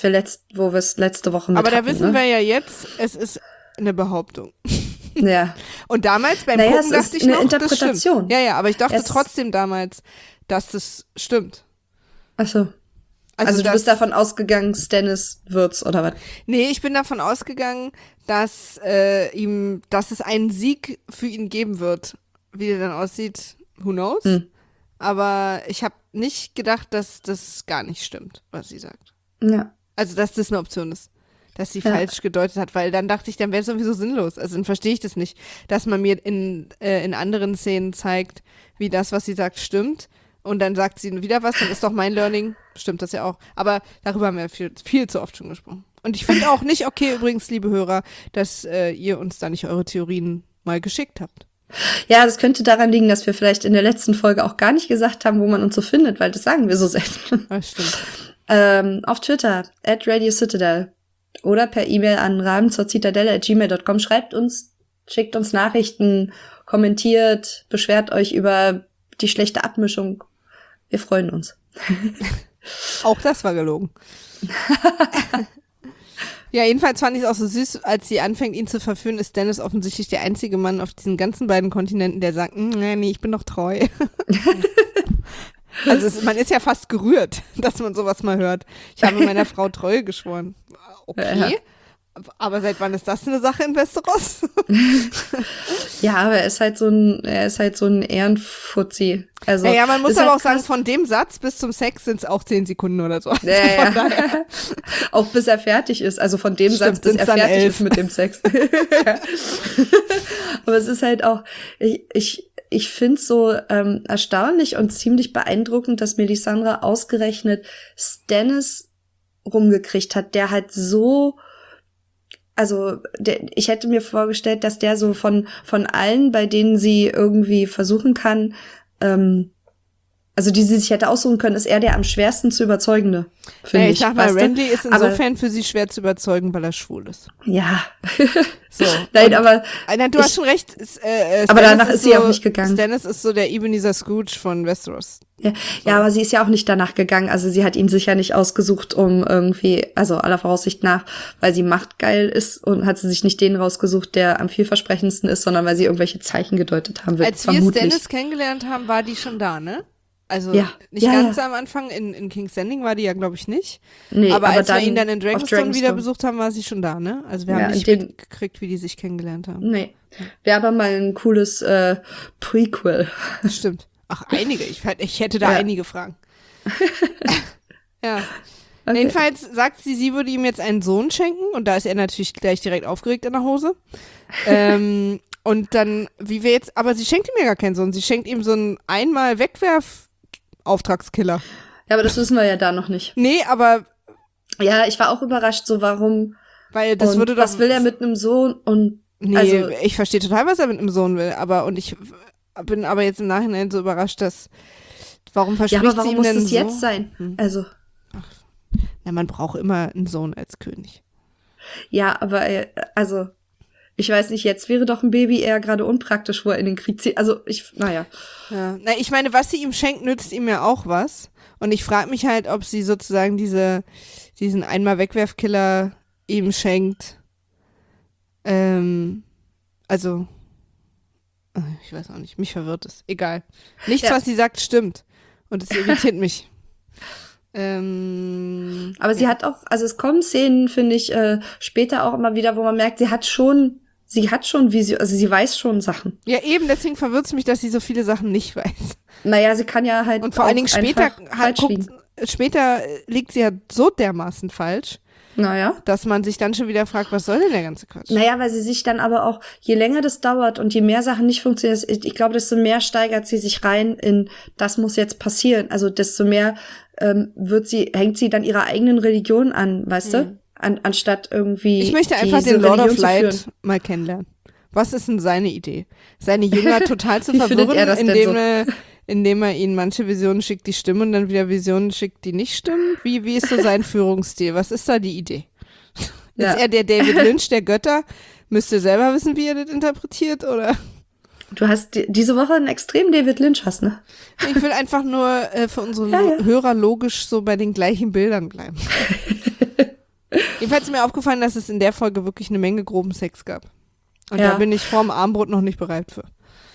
Speaker 2: es letzte Woche mit
Speaker 1: Aber da
Speaker 2: hatten,
Speaker 1: wissen
Speaker 2: ne?
Speaker 1: wir ja jetzt, es ist eine Behauptung.
Speaker 2: Ja.
Speaker 1: Und damals beim Gucken dachte ich noch, das stimmt. Ja, aber ich dachte trotzdem damals, dass das stimmt.
Speaker 2: Ach so. Also du bist davon ausgegangen, Stannis wird's, oder was?
Speaker 1: Nee, ich bin davon ausgegangen, dass es einen Sieg für ihn geben wird. Wie der dann aussieht, who knows? Aber ich habe nicht gedacht, dass das gar nicht stimmt, was sie sagt.
Speaker 2: Ja.
Speaker 1: Also, dass das eine Option ist. Dass sie falsch gedeutet hat, weil dann dachte ich, dann wäre es sowieso sinnlos. Also dann verstehe ich das nicht, dass man mir in anderen Szenen zeigt, wie das, was sie sagt, stimmt. Und dann sagt sie wieder was, dann ist doch mein Learning, stimmt das ja auch. Aber darüber haben wir viel zu oft schon gesprochen. Und ich finde auch nicht okay, übrigens, liebe Hörer, dass ihr uns da nicht eure Theorien mal geschickt habt.
Speaker 2: Ja, das könnte daran liegen, dass wir vielleicht in der letzten Folge auch gar nicht gesagt haben, wo man uns so findet, weil das sagen wir so selten.
Speaker 1: Das stimmt.
Speaker 2: Auf Twitter, @RadioCitadel oder per E-Mail an rabenzurzitadelle@gmail.com. Schreibt uns, schickt uns Nachrichten, kommentiert, beschwert euch über die schlechte Abmischung. Wir freuen uns.
Speaker 1: Auch das war gelogen. Ja, jedenfalls fand ich es auch so süß, als sie anfängt, ihn zu verführen, ist Stannis offensichtlich der einzige Mann auf diesen ganzen beiden Kontinenten, der sagt, nee, ich bin doch treu. Also man ist ja fast gerührt, dass man sowas mal hört. Ich habe meiner Frau Treue geschworen. Okay. Ja. Aber seit wann ist das eine Sache in Westeros?
Speaker 2: Ja, aber er ist halt so ein Ehrenfuzzi. Also,
Speaker 1: ja, man muss aber
Speaker 2: halt
Speaker 1: auch sagen, von dem Satz bis zum Sex sind es auch 10 Sekunden oder so. Also
Speaker 2: ja. Auch bis er fertig ist. Also von dem Satz, bis er fertig
Speaker 1: 11.
Speaker 2: ist mit dem Sex. Aber es ist halt auch, ich finde es so erstaunlich und ziemlich beeindruckend, dass Melisandre ausgerechnet Stannis rumgekriegt hat, der halt so, also ich hätte mir vorgestellt, dass der so von allen, bei denen sie irgendwie versuchen kann, also die sie sich hätte aussuchen können, ist er der am schwersten zu überzeugende, finde ich.
Speaker 1: Ich sag mal, Randy ist insofern für sie schwer zu überzeugen, weil er schwul ist.
Speaker 2: Ja.
Speaker 1: So.
Speaker 2: Nein, aber
Speaker 1: du hast schon recht.
Speaker 2: Aber danach ist sie auch nicht gegangen.
Speaker 1: Stannis ist so der Ebenezer Scrooge von Westeros.
Speaker 2: Ja, aber sie ist ja auch nicht danach gegangen. Also sie hat ihn sicher nicht ausgesucht, um irgendwie, also aller Voraussicht nach, weil sie machtgeil ist und hat sie sich nicht den rausgesucht, der am vielversprechendsten ist, sondern weil sie irgendwelche Zeichen gedeutet haben wird.
Speaker 1: Als wir Stannis kennengelernt haben, war die schon da, ne? Also nicht ganz am Anfang, in King's Landing war die ja, glaube ich, nicht. Nee, aber als wir ihn dann in Dragonstone wieder besucht haben, war sie schon da, ne? Also wir haben nicht mitgekriegt, wie die sich kennengelernt haben.
Speaker 2: Nee. Wäre aber mal ein cooles Prequel.
Speaker 1: Stimmt. Ach, einige. Ich hätte da einige Fragen. Ja. Okay. Jedenfalls sagt sie würde ihm jetzt einen Sohn schenken und da ist er natürlich gleich direkt aufgeregt in der Hose. Und dann, aber sie schenkt ihm ja gar keinen Sohn. Sie schenkt ihm so einen Auftragskiller.
Speaker 2: Ja, aber das wissen wir ja da noch nicht.
Speaker 1: Nee, aber
Speaker 2: Ja, ich war auch überrascht, so warum.
Speaker 1: Weil das
Speaker 2: und
Speaker 1: würde doch.
Speaker 2: Was will er mit einem Sohn? Und
Speaker 1: Nee,
Speaker 2: also,
Speaker 1: ich verstehe total, was er mit einem Sohn will, und ich bin aber jetzt im Nachhinein so überrascht, dass warum
Speaker 2: ja,
Speaker 1: verspricht
Speaker 2: aber
Speaker 1: sie
Speaker 2: warum
Speaker 1: ihm
Speaker 2: muss
Speaker 1: denn
Speaker 2: das
Speaker 1: so?
Speaker 2: jetzt sein? Also,
Speaker 1: Ja, man braucht immer einen Sohn als König.
Speaker 2: ja, aber also, ich weiß nicht, jetzt wäre doch ein Baby eher gerade unpraktisch, wo er in den Krieg zieht. Also, naja.
Speaker 1: Ja. Na, ich meine, was sie ihm schenkt, nützt ihm ja auch was. Und ich frage mich halt, ob sie sozusagen diesen Einmal-Wegwerfkiller ihm schenkt. Also, ich weiß auch nicht, mich verwirrt es. Egal. Nichts,
Speaker 2: Ja.
Speaker 1: was sie sagt, stimmt. Und es irritiert mich.
Speaker 2: Aber sie hat auch, also es kommen Szenen, finde ich, später auch immer wieder, wo man merkt, sie hat schon Vision, also sie weiß schon Sachen.
Speaker 1: Ja, eben, deswegen verwirrt es mich, dass sie so viele Sachen nicht weiß.
Speaker 2: Naja, sie kann ja halt
Speaker 1: Und vor allen Dingen
Speaker 2: falsch
Speaker 1: später liegt sie ja so dermaßen falsch,
Speaker 2: Naja.
Speaker 1: dass man sich dann schon wieder fragt, was soll denn der ganze Quatsch?
Speaker 2: Naja, weil sie sich dann aber auch, je länger das dauert und je mehr Sachen nicht funktionieren, ich glaube, desto mehr steigert sie sich rein in, das muss jetzt passieren. Also desto mehr hängt sie dann ihrer eigenen Religion an, weißt du? Anstatt irgendwie.
Speaker 1: Ich möchte einfach
Speaker 2: diese
Speaker 1: den Lord of
Speaker 2: Religion zu
Speaker 1: Light
Speaker 2: führen.
Speaker 1: mal kennenlernen. Was ist denn seine Idee? Seine Jünger total zu
Speaker 2: Wie findet
Speaker 1: verwirren,
Speaker 2: er das denn
Speaker 1: indem er ihnen manche Visionen schickt, die stimmen und dann wieder Visionen schickt, die nicht stimmen? Wie ist so sein Führungsstil? Was ist da die Idee?
Speaker 2: Ja.
Speaker 1: Ist er der David Lynch der Götter? Müsst ihr selber wissen, wie er das interpretiert, oder?
Speaker 2: Du hast diese Woche einen extremen David Lynch hast, ne?
Speaker 1: Ich will einfach nur für unsere Hörer logisch so bei den gleichen Bildern bleiben. Jedenfalls ist mir aufgefallen, dass es in der Folge wirklich eine Menge groben Sex gab. Und da bin ich vorm Armbrot noch nicht bereit für.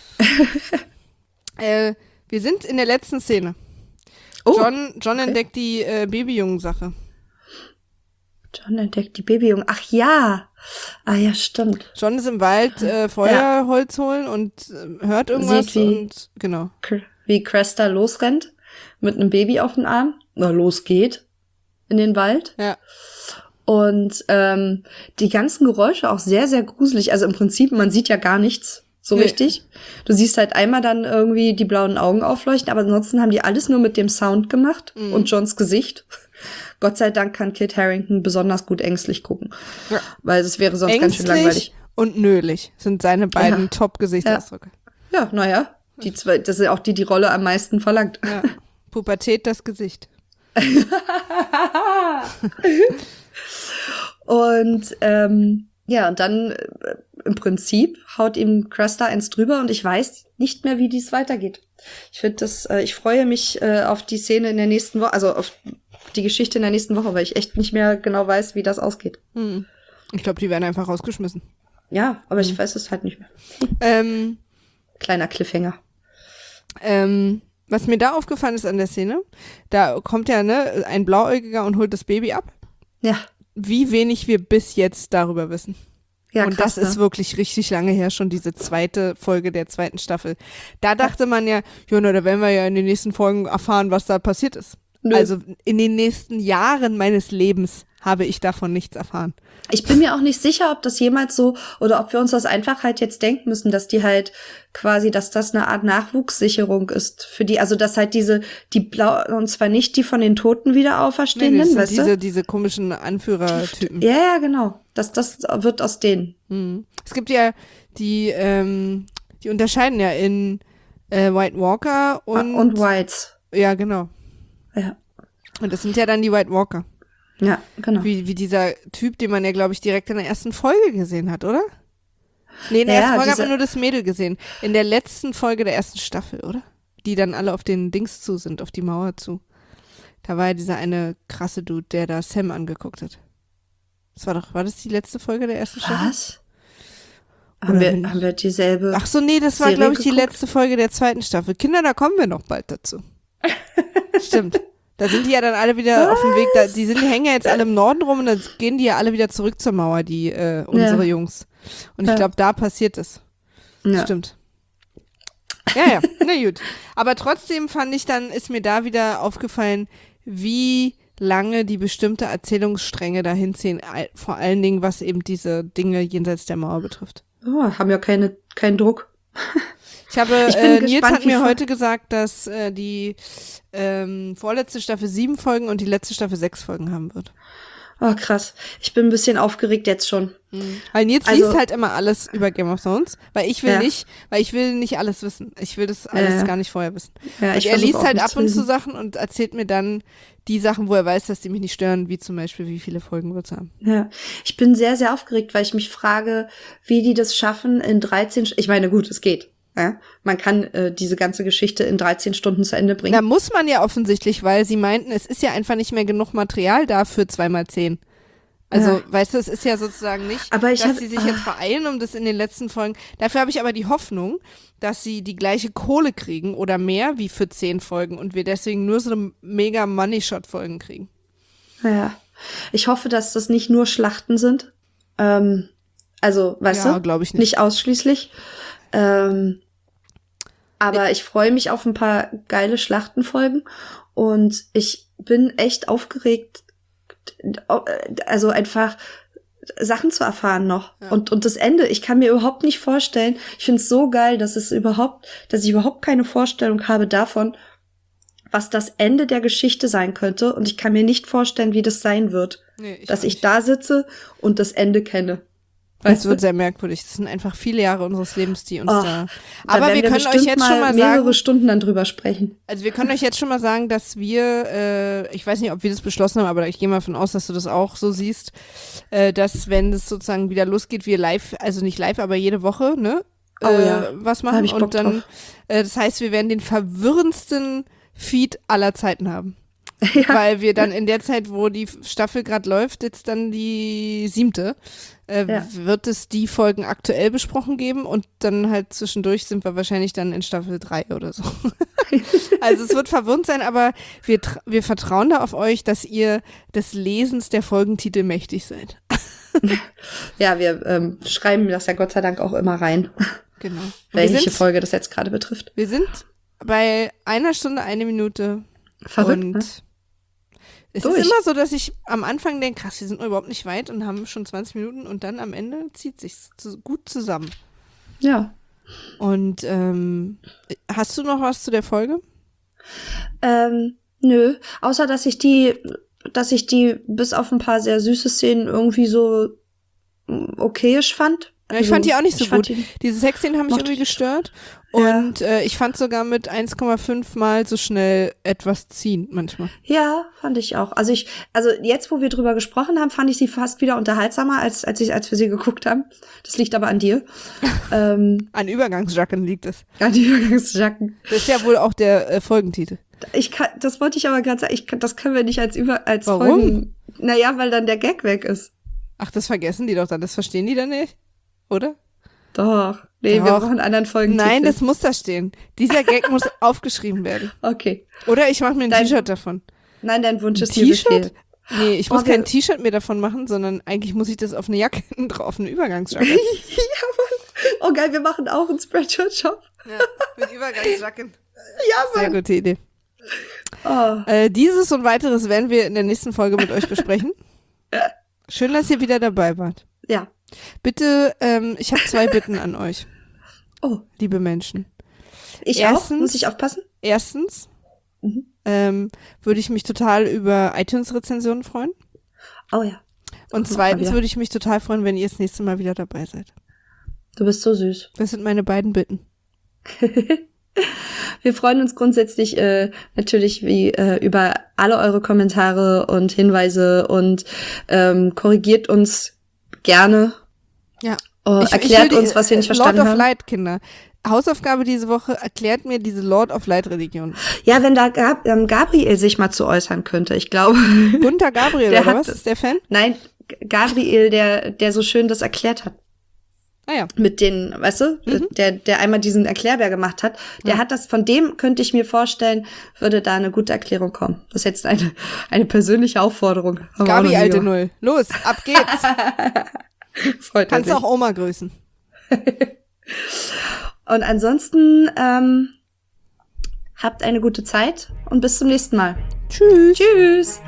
Speaker 1: Wir sind in der letzten Szene.
Speaker 2: Oh,
Speaker 1: John entdeckt die Babyjungen-Sache.
Speaker 2: John entdeckt die Babyjungen. Ach ja. Ah ja, stimmt.
Speaker 1: John ist im Wald Feuerholz holen und hört irgendwas
Speaker 2: Sieht,
Speaker 1: genau.
Speaker 2: Wie Cresta losrennt mit einem Baby auf dem Arm. Oder losgeht in den Wald.
Speaker 1: Ja.
Speaker 2: Und die ganzen Geräusche auch sehr, sehr gruselig. Also im Prinzip, man sieht ja gar nichts so richtig. Du siehst halt einmal dann irgendwie die blauen Augen aufleuchten, aber ansonsten haben die alles nur mit dem Sound gemacht und Johns Gesicht. Gott sei Dank kann Kit Harington besonders gut ängstlich gucken. Ja. Weil es wäre sonst ganz schön langweilig.
Speaker 1: Und nölig sind seine beiden Top-Gesichtsausdrücke.
Speaker 2: Ja, naja. Die zwei, das ist auch die Rolle am meisten verlangt.
Speaker 1: Ja. Pubertät, das Gesicht.
Speaker 2: Und und dann im Prinzip haut ihm Cresta eins drüber und ich weiß nicht mehr, wie dies weitergeht. Ich finde ich freue mich auf die Szene in der nächsten Woche, also auf die Geschichte in der nächsten Woche, weil ich echt nicht mehr genau weiß, wie das ausgeht.
Speaker 1: Ich glaube, die werden einfach rausgeschmissen.
Speaker 2: Ja, aber ich weiß es halt nicht mehr. Kleiner Cliffhanger.
Speaker 1: Was mir da aufgefallen ist an der Szene, da kommt ja ein Blauäugiger und holt das Baby ab.
Speaker 2: Ja.
Speaker 1: Wie wenig wir bis jetzt darüber wissen.
Speaker 2: Ja,
Speaker 1: und
Speaker 2: krass,
Speaker 1: das ist wirklich richtig lange her, schon diese zweite Folge der zweiten Staffel. Da dachte man ja, da werden wir ja in den nächsten Folgen erfahren, was da passiert ist.
Speaker 2: Nö.
Speaker 1: Also in den nächsten Jahren meines Lebens habe ich davon nichts erfahren.
Speaker 2: Ich bin mir auch nicht sicher, ob das jemals so, oder ob wir uns das einfach halt jetzt denken müssen, dass die halt quasi, dass das eine Art Nachwuchssicherung ist für die, also dass halt die blau, und zwar nicht die von den Toten wieder auferstehenden, weißt du?
Speaker 1: Diese komischen Anführertypen.
Speaker 2: Ja, genau. Das wird aus denen.
Speaker 1: Es gibt ja die unterscheiden ja in White Walker
Speaker 2: und Whites.
Speaker 1: Ja, genau.
Speaker 2: Ja.
Speaker 1: Und das sind ja dann die White Walker.
Speaker 2: Ja, genau.
Speaker 1: Wie dieser Typ, den man ja, glaube ich, direkt in der ersten Folge gesehen hat, oder? Nee, in der ersten Folge hat man nur das Mädel gesehen. In der letzten Folge der ersten Staffel, oder? Die dann alle auf den Dings zu sind, auf die Mauer zu. Da war ja dieser eine krasse Dude, der da Sam angeguckt hat. War das die letzte Folge der ersten Staffel?
Speaker 2: Was? Haben wir dieselbe?
Speaker 1: Ach so, nee, das war, glaube ich, die letzte Folge der zweiten Staffel. Kinder, da kommen wir noch bald dazu. Stimmt. Da sind die ja dann alle wieder auf dem Weg, die hängen ja jetzt alle im Norden rum und dann gehen die ja alle wieder zurück zur Mauer, unsere Jungs. Und ich glaube, da passiert es. Ja. Stimmt. Ja, na gut. Aber trotzdem ist mir da wieder aufgefallen, wie lange die bestimmte Erzählungsstränge dahin ziehen, vor allen Dingen, was eben diese Dinge jenseits der Mauer betrifft.
Speaker 2: Oh, haben ja keinen Druck.
Speaker 1: Nils hat mir heute gesagt, dass die vorletzte Staffel 7 Folgen und die letzte Staffel 6 Folgen haben wird.
Speaker 2: Oh, krass. Ich bin ein bisschen aufgeregt jetzt schon.
Speaker 1: Weil Nils liest halt immer alles über Game of Thrones, weil ich will nicht alles wissen. Ich will das alles gar nicht vorher wissen.
Speaker 2: Ja,
Speaker 1: und er liest halt ab und zu Sachen und erzählt mir dann die Sachen, wo er weiß, dass die mich nicht stören, wie zum Beispiel, wie viele Folgen wird's haben.
Speaker 2: Ja, ich bin sehr, sehr aufgeregt, weil ich mich frage, wie die das schaffen in 13 Ich meine, gut, es geht. Ja? Man kann diese ganze Geschichte in 13 Stunden zu Ende bringen.
Speaker 1: Da muss man ja offensichtlich, weil sie meinten, es ist ja einfach nicht mehr genug Material da für 2x10. Also, weißt du, es ist ja sozusagen nicht, dass sie sich jetzt beeilen, um das in den letzten Folgen. Dafür habe ich aber die Hoffnung, dass sie die gleiche Kohle kriegen oder mehr wie für 10 Folgen und wir deswegen nur so eine mega Money-Shot-Folgen kriegen.
Speaker 2: Ja. Ich hoffe, dass das nicht nur Schlachten sind. Also, weißt du?
Speaker 1: Glaube ich nicht.
Speaker 2: Nicht ausschließlich. Aber ich freue mich auf ein paar geile Schlachtenfolgen und ich bin echt aufgeregt, also einfach Sachen zu erfahren noch. Ja. Und das Ende, ich kann mir überhaupt nicht vorstellen, ich finde es so geil, dass ich überhaupt keine Vorstellung habe davon, was das Ende der Geschichte sein könnte und ich kann mir nicht vorstellen, wie das sein wird. Nee, dass ich da sitze und das Ende kenne.
Speaker 1: Es wird sehr merkwürdig. Das sind einfach viele Jahre unseres Lebens, die uns da. Aber wir können euch jetzt schon mal
Speaker 2: mehrere Stunden dann drüber sprechen.
Speaker 1: Also wir können euch jetzt schon mal sagen, dass wir, ich weiß nicht, ob wir das beschlossen haben, aber ich gehe mal davon aus, dass du das auch so siehst, dass wenn es sozusagen wieder losgeht, wir live, also nicht live, aber jede Woche, ne? Was machen.
Speaker 2: Ich Bock
Speaker 1: und dann,
Speaker 2: drauf.
Speaker 1: Das heißt, wir werden den verwirrendsten Feed aller Zeiten haben. Ja. Weil wir dann in der Zeit, wo die Staffel gerade läuft, jetzt dann die 7. Wird es die Folgen aktuell besprochen geben und dann halt zwischendurch sind wir wahrscheinlich dann in Staffel 3 oder so. Also es wird verwirrend sein, aber wir vertrauen da auf euch, dass ihr des Lesens der Folgentitel mächtig seid.
Speaker 2: Ja, wir schreiben das ja Gott sei Dank auch immer rein.
Speaker 1: Genau.
Speaker 2: Welche Folge das jetzt gerade betrifft.
Speaker 1: Wir sind bei 1 Stunde, 1 Minute.
Speaker 2: Verrückt,
Speaker 1: und
Speaker 2: ne?
Speaker 1: Es ist immer so, dass ich am Anfang denke, krass, wir sind überhaupt nicht weit und haben schon 20 Minuten und dann am Ende zieht sich's gut zusammen.
Speaker 2: Ja.
Speaker 1: Und hast du noch was zu der Folge?
Speaker 2: Nö, außer dass ich die bis auf ein paar sehr süße Szenen irgendwie so okayisch fand.
Speaker 1: Ja, ich fand die auch nicht so gut. Diese Sexszenen haben mich irgendwie gestört. Und ich fand sogar mit 1,5 Mal so schnell etwas ziehen manchmal.
Speaker 2: Ja, fand ich auch. Also jetzt, wo wir drüber gesprochen haben, fand ich sie fast wieder unterhaltsamer, als wir sie geguckt haben. Das liegt aber an dir.
Speaker 1: An Übergangsjacken liegt es.
Speaker 2: An Übergangsjacken.
Speaker 1: Das ist ja wohl auch der Folgentitel.
Speaker 2: Das wollte ich aber gerade sagen. Das können wir nicht als
Speaker 1: Warum?
Speaker 2: Folgen. Naja, weil dann der Gag weg ist.
Speaker 1: Ach, das vergessen die doch dann. Das verstehen die dann nicht, oder?
Speaker 2: Doch. Nee, wir brauchen einen anderen Folgentitel.
Speaker 1: Nein, das muss da stehen. Dieser Gag muss aufgeschrieben werden.
Speaker 2: Okay.
Speaker 1: Oder ich mache mir ein T-Shirt davon.
Speaker 2: Nein, dein Wunsch ist mir Befehl.
Speaker 1: Nee, ich muss kein T-Shirt mehr davon machen, sondern eigentlich muss ich das auf eine Jacke hinten drauf, eine Übergangsjacke.
Speaker 2: Ja, Mann. Oh geil, wir machen auch einen Spreadshirt-Shop.
Speaker 1: Ja, mit Übergangsjacken.
Speaker 2: Ja, Mann.
Speaker 1: Sehr gute Idee.
Speaker 2: Oh.
Speaker 1: Dieses und weiteres werden wir in der nächsten Folge mit euch besprechen. Schön, dass ihr wieder dabei wart.
Speaker 2: Ja.
Speaker 1: Bitte, ich habe 2 Bitten an euch.
Speaker 2: Oh.
Speaker 1: Liebe Menschen.
Speaker 2: Erstens, auch? Muss ich aufpassen?
Speaker 1: Erstens würde ich mich total über iTunes-Rezensionen freuen.
Speaker 2: Oh ja.
Speaker 1: Und zweitens würde ich mich total freuen, wenn ihr das nächste Mal wieder dabei seid.
Speaker 2: Du bist so süß.
Speaker 1: Das sind meine beiden Bitten.
Speaker 2: Wir freuen uns grundsätzlich natürlich über alle eure Kommentare und Hinweise und korrigiert uns gerne.
Speaker 1: Ja.
Speaker 2: Erklärt uns, was wir nicht verstanden haben.
Speaker 1: Lord of Light, Kinder. Hausaufgabe diese Woche, erklärt mir diese Lord of Light Religion.
Speaker 2: Ja, wenn da Gabriel sich mal zu äußern könnte, ich glaube.
Speaker 1: Bunter Gabriel, oder was? Ist der Fan?
Speaker 2: Nein, Gabriel, der so schön das erklärt hat.
Speaker 1: Ah ja.
Speaker 2: Mit den, weißt du, der einmal diesen Erklärbär gemacht hat, der hat das, von dem könnte ich mir vorstellen, würde da eine gute Erklärung kommen. Das ist jetzt eine persönliche Aufforderung.
Speaker 1: Gabi, alte Null. Los, ab geht's. Kannst auch Oma grüßen.
Speaker 2: Und ansonsten habt eine gute Zeit und bis zum nächsten Mal.
Speaker 1: Tschüss.
Speaker 2: Tschüss.